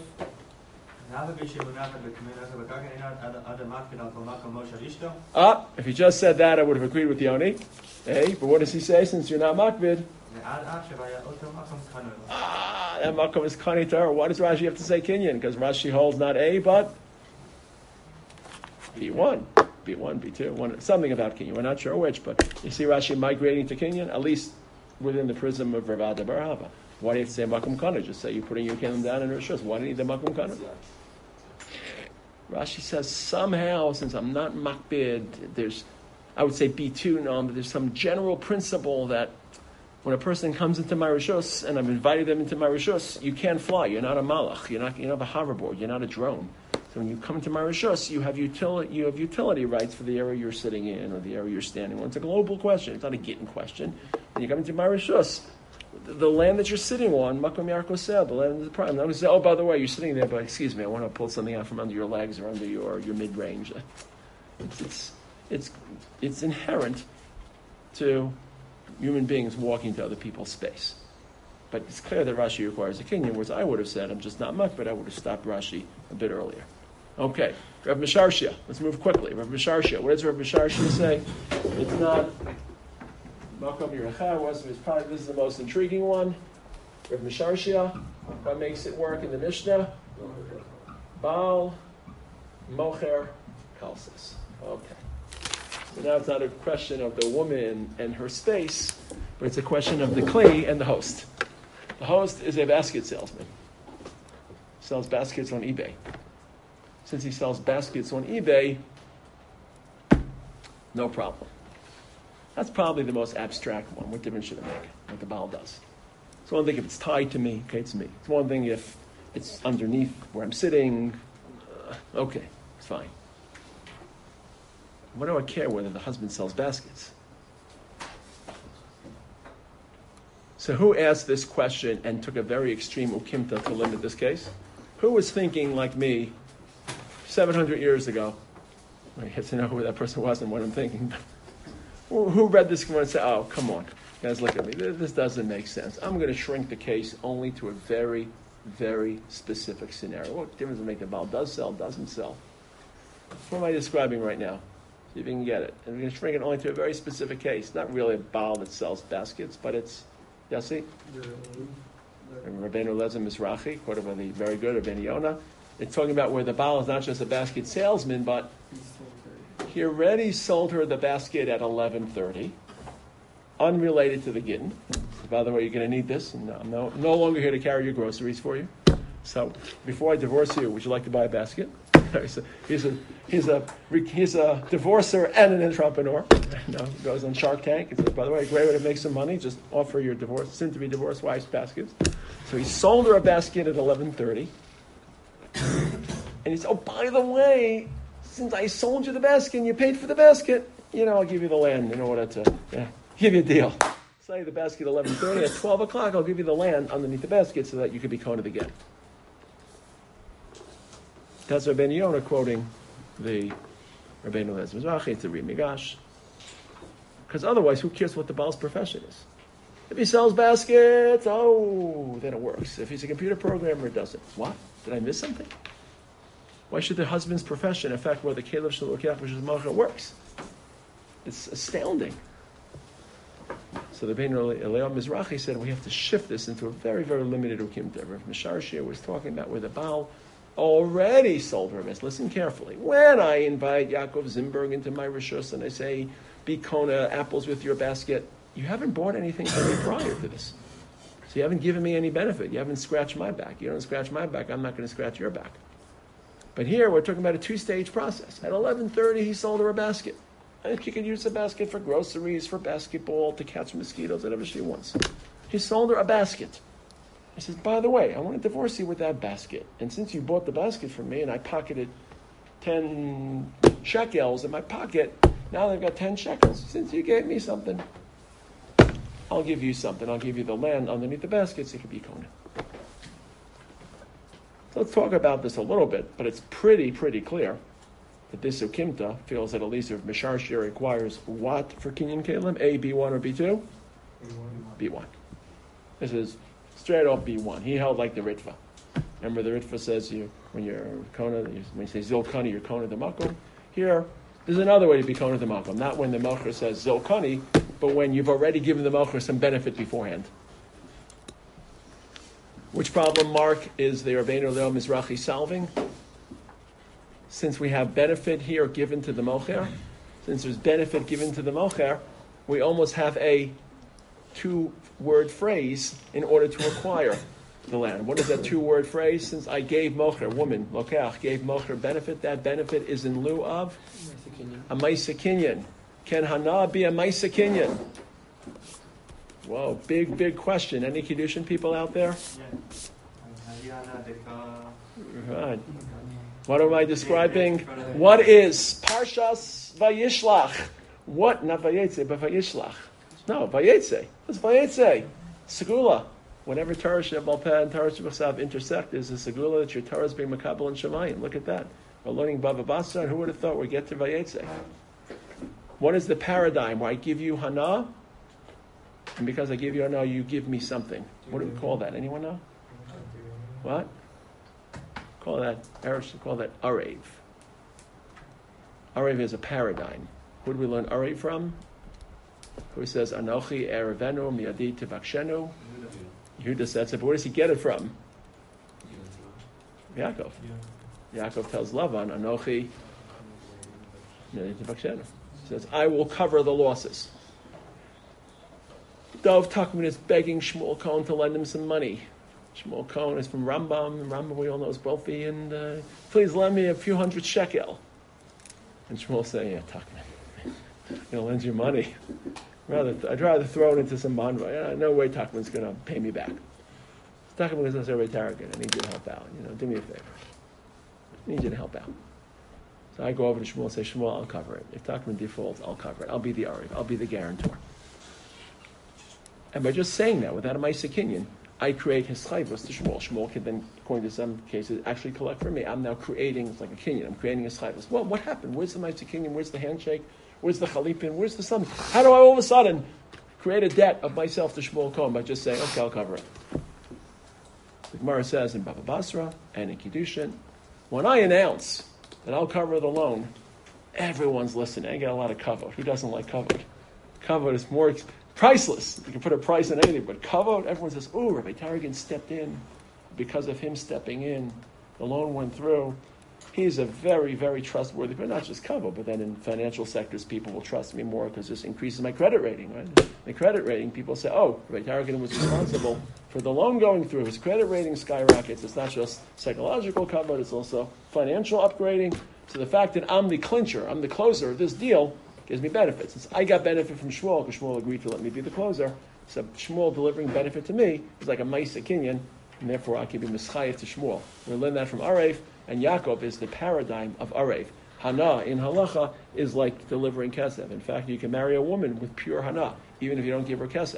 Ah, if he just said that, I would have agreed with Yoni. Hey, but what does he say since you're not makbid? Ah, that makom is kanitar. Why does Rashi have to say kinyan? Because Rashi holds not A, but B one. B one, B two, one, something about Kenyan. We're not sure which, but you see Rashi migrating to Kenyan, at least within the prism of Ravada Barhava. Why do you have to say Makom Kana? Just say you're putting your Kelim down in Rishus. Why do you need the Makom Kana? Rashi says somehow, since I'm not makbid, there's, I would say B two, no, but there's some general principle that when a person comes into my Rishus and I've invited them into my Rishus, you can't fly. You're not a malach. You're not. You don't have a hoverboard. You're not a drone. So when you come into my Rishus, you have utility. You have utility rights for the area you're sitting in or the area you're standing on. It's a global question. It's not a Gittin question. When you come into my Rishus, the, the land that you're sitting on, Makom Yarko said, the land of the prime. I'm not going to say, oh, by the way, you're sitting there, but excuse me, I want to pull something out from under your legs or under your your mid range. It's it's it's it's inherent to human beings walking to other people's space. But it's clear that Rashi requires a kinyan, whereas I would have said, I'm just not much, but I would have stopped Rashi a bit earlier. Okay, Rav Misharshia. Let's move quickly. Rav Misharshia. What does Rav Misharshia say? It's not Makom Yerachah. Was it's probably this is the most intriguing one. Rav Misharshia. What makes it work in the Mishnah? Baal Mocher Kalsis. Okay. So now it's not a question of the woman and her space, but it's a question of the kli and the host. The host is a basket salesman. Sells baskets on eBay. Since he sells baskets on eBay, no problem. That's probably the most abstract one. What difference should it make? What the Baal does. It's one thing if it's tied to me, okay, it's me. It's one thing if it's underneath where I'm sitting, uh, okay, it's fine. What do I care whether the husband sells baskets? So who asked this question and took a very extreme ukimta to limit this case? Who was thinking like me seven hundred years ago? I have to know who that person was and what I'm thinking. Who read this and said, oh, come on, guys, look at me. This doesn't make sense. I'm going to shrink the case only to a very, very specific scenario. What difference does it make the Baal does sell, doesn't sell? What am I describing right now? See if you can get it. And we're going to shrink it only to a very specific case. Not really a Baal that sells baskets, but it's, Yossi? Rabbeinu Eliezer Mizrahi, quoted by the very good Rabbeinu Yonah. It's talking about where the Baal is not just a basket salesman, but he already sold her the basket at eleven thirty, unrelated to the Gittin. By the way, you're going to need this, and I'm no, no longer here to carry your groceries for you. So before I divorce you, would you like to buy a basket? he's, a, he's, a, he's, a, he's a divorcer and an entrepreneur. You know, goes on Shark Tank. He says, by the way, a great way to make some money, just offer your divorce, soon-to-be divorced wife's baskets. So he sold her a basket at eleven thirty. And he said, oh, by the way, since I sold you the basket and you paid for the basket, you know, I'll give you the land in order to yeah, give you a deal. Say the basket at eleven thirty, at twelve o'clock, I'll give you the land underneath the basket so that you could be koned again. That's Rabbeinu Yonah quoting the Rabbeinu Eliezer Mizrahi, it's a Rimigash. Because otherwise, who cares what the Baal's profession is? If he sells baskets, oh, then it works. If he's a computer programmer, it doesn't. What? Did I miss something? Why should the husband's profession affect whether Kelev Shalokach which is Malcha works? It's astounding. So the Rabbeinu Eliezer Mizrahi said we have to shift this into a very, very limited ukimta. Rav Misharshia was talking about where the Baal already sold her miss. Listen carefully. When I invite Yaakov Zimberg into my rishus and I say, be kona apples with your basket, you haven't bought anything from me prior to this. So you haven't given me any benefit. You haven't scratched my back. You don't scratch my back, I'm not going to scratch your back. But here we're talking about a two-stage process. At eleven thirty, he sold her a basket. I think she could use the basket for groceries, for basketball, to catch mosquitoes, whatever she wants. He sold her a basket. He says, by the way, I want to divorce you with that basket. And since you bought the basket from me and I pocketed ten shekels in my pocket, now they've got ten shekels. Since you gave me something, I'll give you something. I'll give you the land underneath the basket so you can be kona. So let's talk about this a little bit, but it's pretty, pretty clear that this ukimta feels that Eliezer of Misharshia requires what for Kinyan Kalim? A, B one, or B two? B one. This is straight off B one. He held like the Ritva. Remember the Ritva says you when you're kona, when you say zil kani, you're kona the makom. Here, there's another way to be kona the makom. Not when the melcher says zil kani, but when you've already given the melcher some benefit beforehand. Which problem, Mark, is the Rabbeinu Eliezer Mizrahi solving? since we have benefit here given to the mocher, since there's benefit given to the mocher, we almost have a two-word phrase in order to acquire the land. What is that two-word phrase? Since I gave mocher, woman, lokeach, gave mocher benefit, that benefit is in lieu of a maisa kinyan. Can hana be a maisa kinyan? Whoa, big, big question. Any Kiddushin people out there? Right. What am I describing? What is Parshas Vayishlach? What? Not Vayetze, but Vayishlach. No, Vayetze. What's Vayetze? Segula. Whenever Torah Shebbal Peh and Torah Shebbal intersect, there's a Segula that your Torah is being Makabal and Shemayim. Look at that. We're learning Bava Basra, and who would have thought we'd get to Vayetze? What is the paradigm where I give you Hana, and because I give you Hana, you give me something? What do we call that? Anyone know? What? Call that, Eric call that Arev. Arev is a paradigm. Who do we learn Arev from? Who says, Anochi Erevenu Miyadi Tivakshenu? Yehuda says it, but where does he get it from? Yaakov. Yaakov tells Lavan, Anochi Miyadi Tivakshenu. He says, I will cover the losses. Dov Tuckman is begging Shmuel Cohen to lend him some money. Shmuel Cohen is from Rambam, and Rambam we all know is wealthy, and uh, please lend me a few hundred shekel. And Shmuel saying, yeah, Tuckman, I'm going to lend you money. Rather, I'd rather throw it into some bond. Yeah, no way Tuckman's going to pay me back. Tuckman is necessarily arrogant. I need you to help out. You know, do me a favor. I need you to help out. So I go over to Shmuel and say, Shmuel, I'll cover it. If Tuckman defaults, I'll cover it. I'll be the Arev. I'll be the guarantor. And by just saying that, without a Maisa Kinyan, I create his chayvus to Shmuel. Shmuel can then, according to some cases, actually collect for me. I'm now creating, it's like a kinyan, I'm creating his chayvus. Well, what happened? Where's the Maisa Kinyan? Where's the handshake? Where's the chalipin? Where's the something? How do I all of a sudden create a debt of myself to Shmuel Cohen by just saying, okay, I'll cover it? The Gemara says in Bava Basra and in Kiddushin, when I announce that I'll cover the loan, everyone's listening. I get a lot of kavod. Who doesn't like kavod? Kavod is more priceless. You can put a price on anything, but kavod, everyone says, oh, Rabbi Taragin stepped in. Because of him stepping in, the loan went through. He's a very, very trustworthy, but not just kavod, but then in financial sectors, people will trust me more because this increases my credit rating, right? The credit rating, people say, oh, Rabbi Taragin was responsible for the loan going through. His credit rating skyrockets. It's not just psychological kavod, it's also financial upgrading. So the fact that I'm the clincher, I'm the closer of this deal, gives me benefits. Since I got benefit from Shmuel, because Shmuel agreed to let me be the closer, so Shmuel delivering benefit to me is like a Maisa Kinyan, and therefore I can be Mischayef to Shmuel. We learn that from Arev, and Yaakov is the paradigm of Arev. Hana in halacha is like delivering kesef. In fact, you can marry a woman with pure hana, even if you don't give her kesef.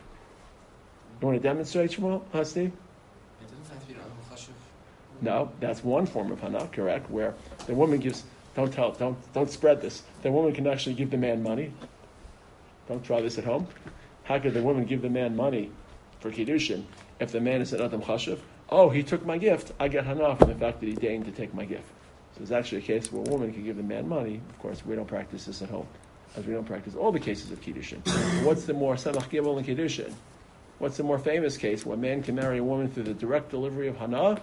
You want to demonstrate, Shmuel? Huh, Steve? It doesn't have to be an Uncle Chashuv. No, that's one form of hana, correct, where the woman gives... Don't tell, don't, don't spread this. The woman can actually give the man money. Don't try this at home. How could the woman give the man money for Kiddushin if the man is an Adam Chashuv? Oh, he took my gift. I get hana from the fact that he deigned to take my gift. So there's actually a case where a woman can give the man money. Of course, we don't practice this at home, as we don't practice all the cases of Kiddushin. What's the more Samach Gimel in Kiddushin? What's the more famous case where a man can marry a woman through the direct delivery of hana?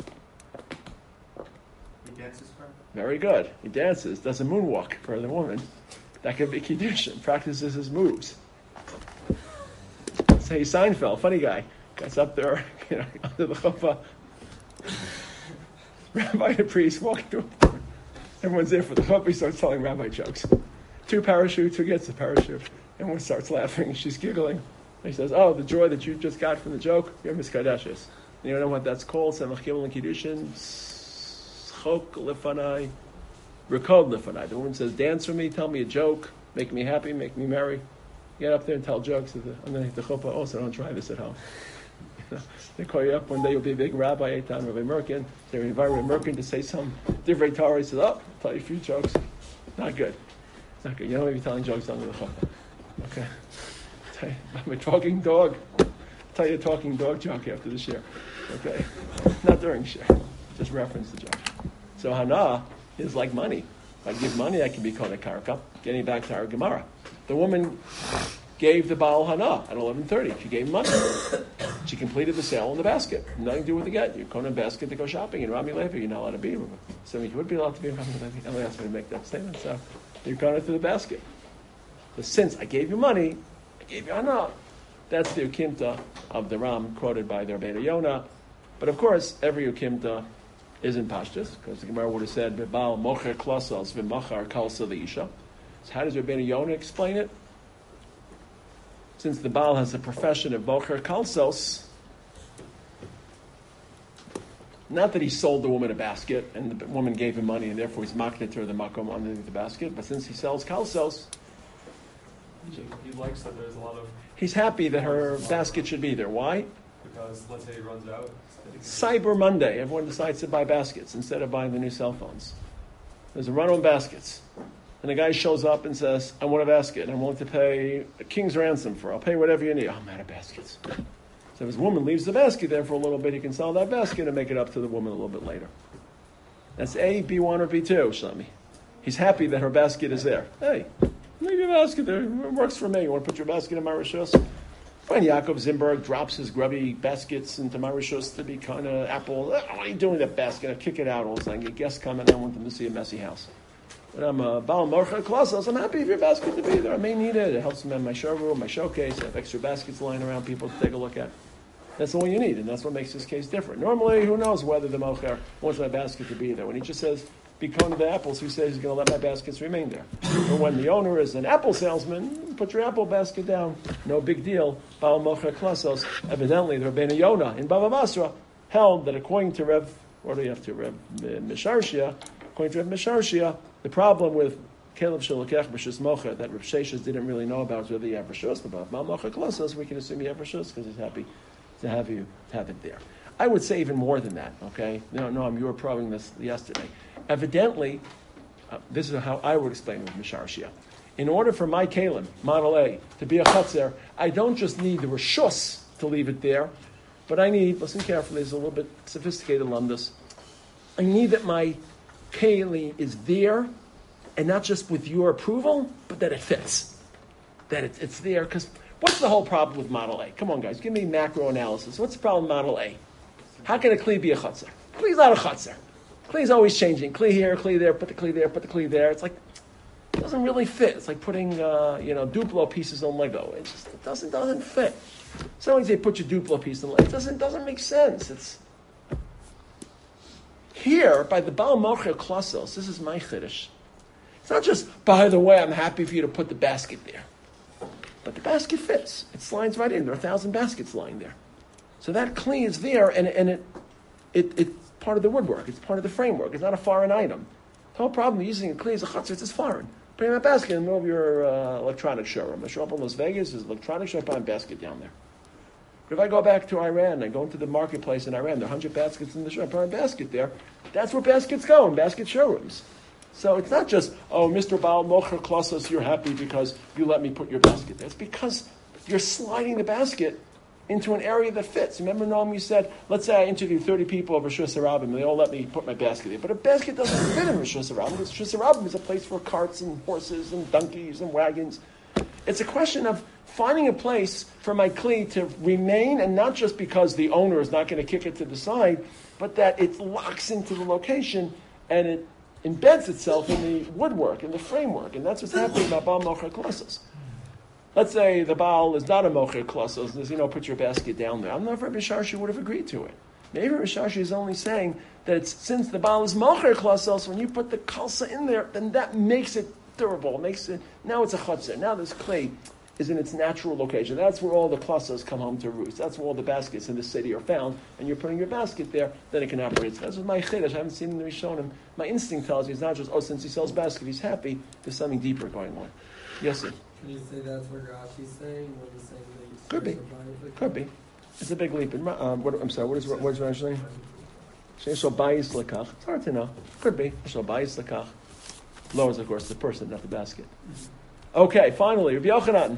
He dances for her? Very good. He dances, does a moonwalk for the woman. That could be Kiddushin. Practices his moves. Say Seinfeld, funny guy. Gets up there, you know, under the chuppah. Rabbi the priest walking through. Everyone's there for the chuppah. He starts telling rabbi jokes. Two parachutes. Who gets the parachute? Everyone starts laughing. She's giggling. And he says, "Oh, the joy that you just got from the joke. You're miskadeshes. You know what that's called? Samach Gimel and Kiddushin. Chok lefanai, rekod lefanai. The woman says, "Dance for me. Tell me a joke. Make me happy. Make me merry." Get up there and tell jokes underneath the chuppah. Also, don't try this at home. They call you up one day, you'll be a big rabbi, Eitan, Rabbi Merkin. They invite Rabbi Merkin to say some different Torah. He says, oh, I'll tell you a few jokes. Not good. It's not good. You don't want to be telling jokes under the chuppah. Okay. Tell you, I'm a talking dog. I'll tell you a talking dog joke after the shir. Okay. Not during shir. Just reference the joke. So hana is like money. If I give money, I can be called a karka. Getting back to our Gemara. The woman gave the Baal hana at eleven thirty. She gave money. She completed the sale in the basket. Nothing to do with the get. You come in a basket to go shopping in Rami Levi. You're not allowed to be. So you would be allowed to be in Rami Levi. Emily asked me to make that statement. So you're going into the basket. But since I gave you money, I gave you hana. That's the ukimta of the Ram quoted by the Rabbeinu Yonah. But of course, every ukimta isn't pashtus, because the Gemara would have said, "Bebal mocher klosos v'machar kalsa leisha." So how does Rabbeinu Yonah explain it? Since the Baal has the profession of mocher kalsos, not that he sold the woman a basket and the woman gave him money and therefore he's maknet her the makom underneath the basket, but since he sells kalsos, He, he likes that there's a lot of, he's happy that her basket should be there. Why? because let's say he runs out. Cyber Monday, everyone decides to buy baskets instead of buying the new cell phones. There's a run on baskets. And the guy shows up and says, I want a basket, and I'm willing to pay a king's ransom for it. I'll pay whatever you need. Oh, I'm out of baskets. So if his woman leaves the basket there for a little bit, he can sell that basket and make it up to the woman a little bit later. That's A, B one, or B two, Shlomi. He's happy that her basket is there. Hey, leave your basket there. It works for me. You want to put your basket in my rishus? When Yaakov Zimberg drops his grubby baskets into my rishus to be kind of apple, what are you doing with that basket? I kick it out all of a sudden. Get guests coming. I want them to see a messy house. But I'm a Baal Morcha Klasos. I'm happy for your basket to be there. I may need it. It helps me in my showroom, my showcase. I have extra baskets lying around people to take a look at. That's all you need, and that's what makes this case different. Normally, who knows whether the Mocher wants my basket to be there. When he just says, be kind to the apples, who says he's going to let my baskets remain there? But when the owner is an apple salesman, put your apple basket down. No big deal. Baal Mocher Klasos. Evidently, the Rabbeinu Yonah in Bava Basra held that according to Rev, what do you have to, Rev Misharshia, according to Rev Misharshia, the problem with Caleb Shalokech Rishus Mocher that Rav Sheshes didn't really know about whether you have Rishus, but Baal Mocher Klasos, we can assume you have Rishus because he's happy to have you to have it there. I would say even more than that, okay? No, no, you were probing this yesterday. Evidently, uh, this is how I would explain it with Misharshia. In order for my Kalim, Model A, to be a Chatzer, I don't just need the Rishus to leave it there, but I need, listen carefully, it's a little bit sophisticated lumdus, I need that my Kali is there, and not just with your approval, but that it fits. That it, it's there, because what's the whole problem with Model A? Come on, guys, give me macro analysis. What's the problem with Model A? How can a Kli be a Chatzer? Kli's not a Chatzer. Kli's always changing. Kli here, Kli there, put the Kli there, put the Kli there. It's like, it doesn't really fit. It's like putting, uh, you know, Duplo pieces on Lego. It just it doesn't doesn't fit. So when you say put your Duplo piece on Lego, it doesn't, doesn't make sense. It's here, by the Baal Mocher Klasos, this is my Chiddush. It's not just, by the way, I'm happy for you to put the basket there. But the basket fits. It slides right in. There are a thousand baskets lying there. So that Kli is there, and, and it, it it's part of the woodwork. It's part of the framework. It's not a foreign item. The whole problem with using a Kli as a Chatzar, it's just foreign. Putting a basket in the middle of your uh, electronics showroom. I show up in Las Vegas, there's an electronics shop, I have a basket down there. But if I go back to Iran, I go into the marketplace in Iran, there are one hundred baskets in the shop, I have a basket there. That's where baskets go, in basket showrooms. So it's not just, oh, Mister Baal Mocher Klasos, you're happy because you let me put your basket there. It's because you're sliding the basket into an area that fits. Remember, Noam, you said, let's say I interview thirty people of Rishus Harabim, and they all let me put my basket there. But a basket doesn't fit in Rishus Harabim, because Rishus Harabim is a place for carts and horses and donkeys and wagons. It's a question of finding a place for my Kli to remain, and not just because the owner is not going to kick it to the side, but that it locks into the location and it embeds itself in the woodwork, in the framework. And that's what's happening about Baal Mocher Klasos. Let's say the Baal is not a Mocher Klasos, and you know, put your basket down there. I'm not sure if Misharshi would have agreed to it. Maybe Misharshi is only saying that it's, since the Baal is Mocher Klasos, when you put the Kalsa in there, then that makes it durable, makes it, now it's a Chatzar. Now this Kli is in its natural location. That's where all the Klasas come home to roost. That's where all the baskets in the city are found, and you're putting your basket there, then it can operate. That's what my Chiddush, I haven't seen in the Rishonim. My instinct tells me it's not just, oh, since he sells basket, he's happy. There's something deeper going on. Yes, sir. Can you say that's what Rashi's saying? What he's saying that he's Could be. Could be. It's a big leap. In, um, what, I'm sorry, what is, what is Rashi saying? So bayis lekach. It's hard to know. Could be. So bayis lekach. Lo is, of course, the person, not the basket. Okay, finally, Rabbi Yochanan.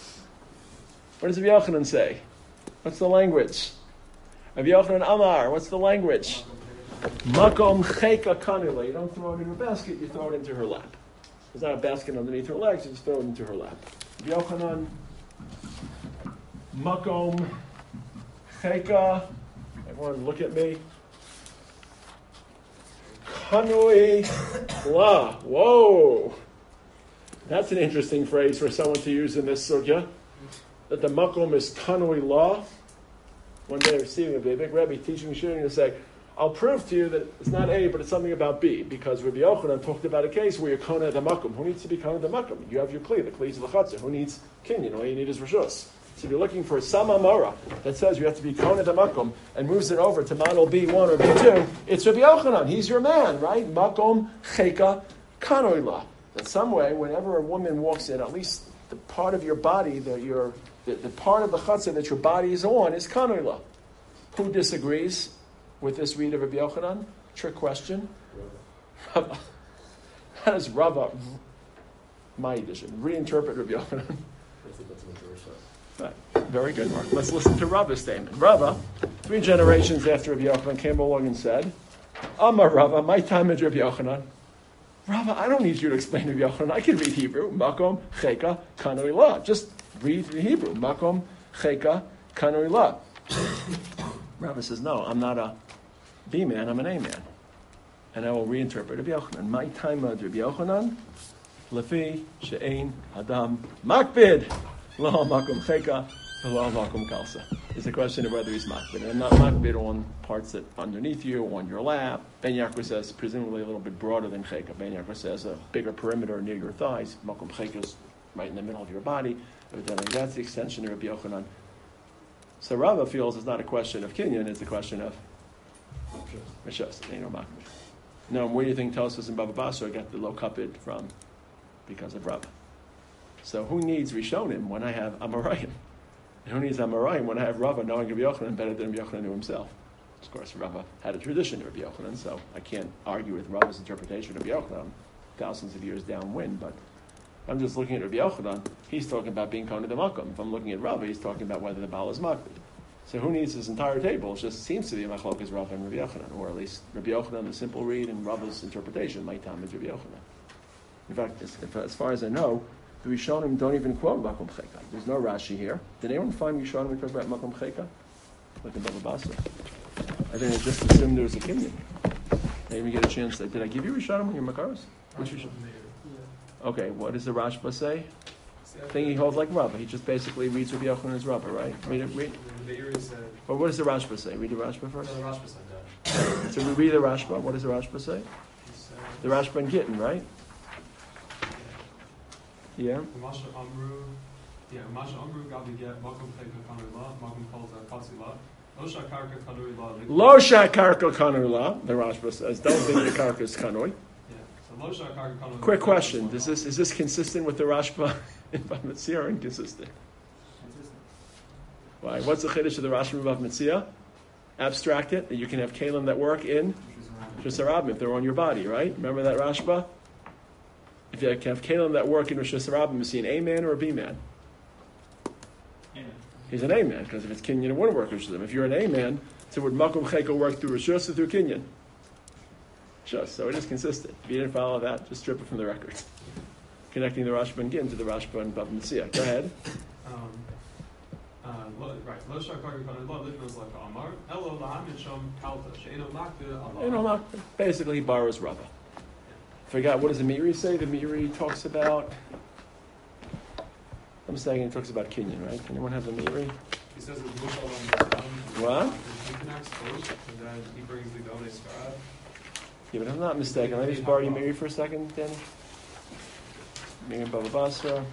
What does Rabbi Yochanan say? What's the language? Rabbi Yochanan Amar, what's the language? Makom cheka kanila. You don't throw it in her basket, you throw it into her lap. There's not a basket underneath her legs, you just throw it into her lap. Rabbi Yochanan, Makom cheka. Everyone look at me. Kanui la. Whoa. That's an interesting phrase for someone to use in this sugya. That the makom is kanui la. One day receiving a big Rebbe teaching shooting to say, I'll prove to you that it's not A, but it's something about B, because Rabbi Yochanan talked about a case where you're kona the makom. Who needs to be kona the makom? You have your kli, the kli is the chatzah. Who needs kinyan? All you need is rishus. So if you're looking for some amara that says you have to be kona the makom and moves it over to model B one or B two, it's Rabbi Yochanan. He's your man, right? Makom cheka kanoila. In some way, whenever a woman walks in, at least the part of your body that you're, the, the part of the chatzah that your body is on is kanoila. Who disagrees with this read of Rabbi Yochanan? Trick question. Rava. How does Rava, my edition, reinterpret Rabbi Yochanan? I think that's a major shot. Right. Very good, Mark. Let's listen to Rava's statement. Rava, three generations after Rabbi Yochanan, came along and said, Amar Rava, my time is Rabbi Yochanan. Rava, I don't need you to explain Rabbi Yochanan. I can read Hebrew. Makom, cheka, kanoi la. Just read the Hebrew. Makom, cheka, kanoi la. Rava says, no, I'm not a B man, I'm an A man. And I will reinterpret Rabbi Yochanan. My time of Rabbi Yochanan, lefi she'ein adam makbid, lo makom cheka, lo makom kalsa. It's a question of whether he's makbid. And not makbid on parts that underneath you, on your lap. Ben Yaakov says, presumably a little bit broader than cheka. Ben Yaakov says a bigger perimeter near your thighs. Makom cheka is right in the middle of your body. Evidently, that's the extension of Rabbi Yochanan. So Rava feels it's not a question of kinyan, it's a question of Rishos. No, where do you think Tosfos and Baba Basra got the low kapid from? Because of Rava. So who needs Rishonim when I have Amarayim? And who needs Amarayim when I have Rava knowing Rabbi Yochanan better than Rabbi Yochanan knew himself? Of course, Rava had a tradition of Rabbi Yochanan, so I can't argue with Rava's interpretation of Rabbi Yochanan thousands of years downwind, but I'm just looking at Rabbi Yochanan, he's talking about being Kona de Makom. If I'm looking at Rava, he's talking about whether the Baal is Makbid. So who needs this entire table? It just seems to be a Machlokas Rava and Rabbi Yochanan, or at least Rabbi Yochanan, the simple read, and Rava's interpretation, my time is Rabbi Yochanan. In fact, as, as far as I know, the Rishonim don't even quote Makom Cheka. There's no Rashi here. Did anyone find Rishonim who talk about Makom Cheka? Like in Baba Basra. I think I just assumed there was a kinyan. Maybe get a chance. Did I give you Rishonim when you're Makaros? Which Rishonim? Okay, what does the Rashba say? I think he holds like Rava. He just basically reads Rabbi Yochanan as Rava, right? Read it, read. But what does the Rashba say? Read the Rashba first. No, the Rashba said that. So we read the Rashba. What does the Rashba say? The Rashba in Gittin, right? Yeah. Masha Amru, yeah, Masha Amru Gabi get Makom Cheka Kanui La, Makom Kolza Katsi La, Losha Karka Kanui La. Lo Karka Kanui La. The Rashba says, don't think the Karka is Kanui. Quick question: Does this is this consistent with the Rashba in Bava Metzia or inconsistent? Why? What's the chiddush of the Rashba in Bava Metzia? Abstract it that you can have kalim that work in Rishus Harabim if they're on your body, right? Remember that Rashba? If you have kalim that work in Rishus Harabim, is he an A man or a B man? He's an A man because if it's kinyan, it wouldn't work with Rishus. If you're an A man, so would makom cheka work through Rishus or through kinyan? Just so it is consistent. If you didn't follow that, just strip it from the record. Connecting the Rashba and Gittin to the Rashba and Bava Metzia. Go ahead. Um, uh, lo, right. Lo shakar kanui la livnos like Amar. Elo lahamin shom kalta she'eno makbid You know, basically, he borrows Rava. Forgot, what does the Meiri say? The Meiri talks about, I'm saying it talks about kinyan, right? Can anyone have the Meiri? He says it's mushal on the What? He connects both, and then he brings the Gone Scribe. Yeah, but if I'm not mistaken, let me just borrow you Meiri for a second, Danny. Meiri Baba Basra.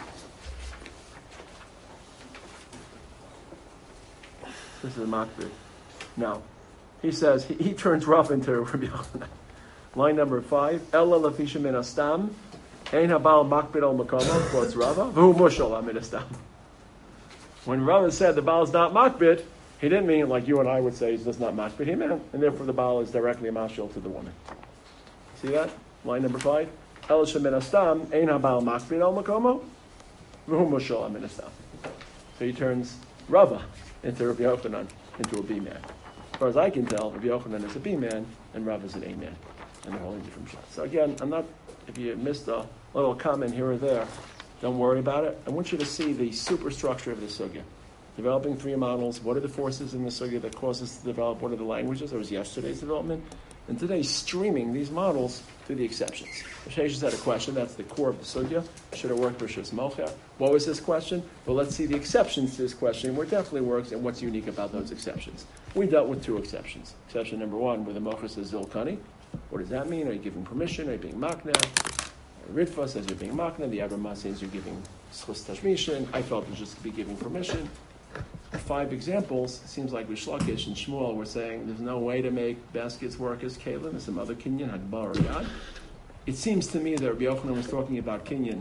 This is a Makbid. No. He says, he, he turns rough into Rabbi Yochanan. Line number five. Ella lafisha min astam. Ein habal makbid al makomo. Quotes Rava. V'hu mushal min astam. When Rava said the Baal is not makbid, he didn't mean like you and I would say he's just not makbid. He meant, and therefore the Baal is directly a mashal to the woman. See that? Line number five. Ella shemin astam. Ein habal makbid al makomo. V'hu mushal min astam. So he turns Rava into Rabbi Yochanan, into a B man. As far as I can tell, Rabbi Yochanan is a B man and Rav is an A man. And they're holding different shots. So again, I'm not, if you missed a little comment here or there, don't worry about it. I want you to see the superstructure of the sugya. developing three models. What are the forces in the sugya that cause us to develop? What are the languages? That was yesterday's development. And today, streaming these models to the exceptions. Rashi just had a question. That's the core of the sugya. Should it work for Shus Mocher? What was his question? Well, let's see the exceptions to this question, where it definitely works, and what's unique about those exceptions. We dealt with two exceptions. Exception number one, where the Mocher says Zilkani. What does that mean? Are you giving permission? Are you being makna? Ritva says you're being makna. The Abraham says you're giving schus tashmishin. I felt it was just to be giving permission. Five examples. It seems like Rish Lakish and Shmuel were saying there's no way to make baskets work as kalim, as some other kinyan, Hagbar or Yad. It seems to me that Rabbi Yochanan was talking about kinyan,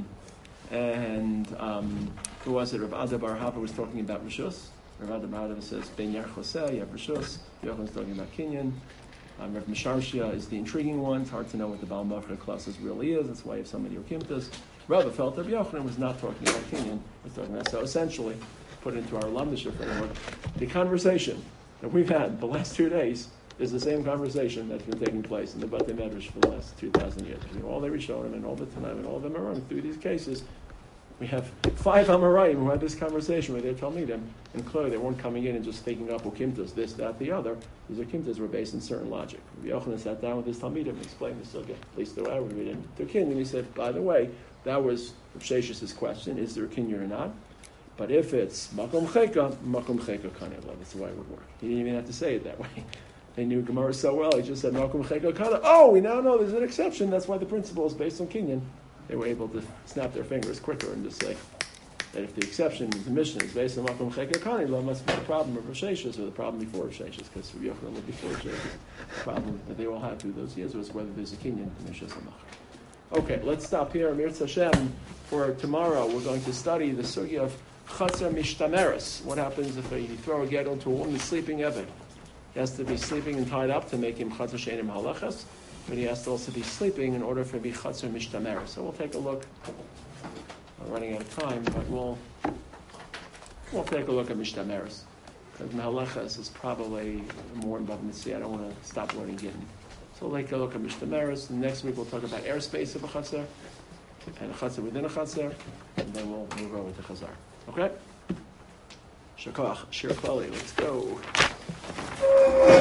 and um, who was it? Rav Ada Bar Hava was talking about Rishus. Rav Ada Bar Hava says Ben Yar Choseh, you have Rishus. Yochanan's talking about kinyan. Um, Rav Misharshia is the intriguing one. It's hard to know what the Baal Machra classes really is. That's why you have so many Okimtas. Rava felt that Rabbi Yochanan was not talking about kinyan. He was talking about, so essentially, put into our Lamdisha framework, the conversation that we've had the last two days is the same conversation that's been taking place in the Batei Medrash for the last two thousand years. You know, all the Rishonim and all the Tanaim and all the Amoraim through these cases, we have five Amoraim who had this conversation with their Talmidim, and clearly they weren't coming in and just thinking up Ukimtas, this, that, the other. These Ukimtas were based in certain logic. Rabbi Yochanan sat down with his Talmidim and explained this again, at least the way I would read it. To Kinyan, and he said, by the way, that was Rav Shesh's question, is there a Kinyan or not? But if it's makom cheka, makom cheka kana. That's the way it would work. He didn't even have to say it that way. They knew Gemara so well. He just said makom cheka kana. Oh, we now know there's an exception. That's why the principle is based on kinyan. They were able to snap their fingers quicker and just say that if the exception, the mission is based on makom cheka kana, that must be the problem of Risheshus or the problem before Risheshus, because Rabbi Yochanan was before Risheshus. The problem that they all had through those years was whether there's a kinyan in Rishus or not. Okay, let's stop here. Amir Tzashem. For tomorrow, we're going to study the sugya of Chatzar Mishtameres. What happens if you throw a get onto a woman sleeping Eved? He has to be sleeping and tied up to make him Chatzar Shenim Halachas, but he has to also be sleeping in order for him to be Chatzar Mishtameres. So we'll take a look. We're running out of time, but we'll we'll take a look at Mishtameres. Because Halachas is probably more above Mitzvah. I don't want to stop learning Gittin. So we'll take a look at Mishtameres. Next week we'll talk about airspace of a Chatzar and a Chatzar within a Chatzar, and then we'll move over to Chazar. Okay? Shakach, Shir Klali, let's go.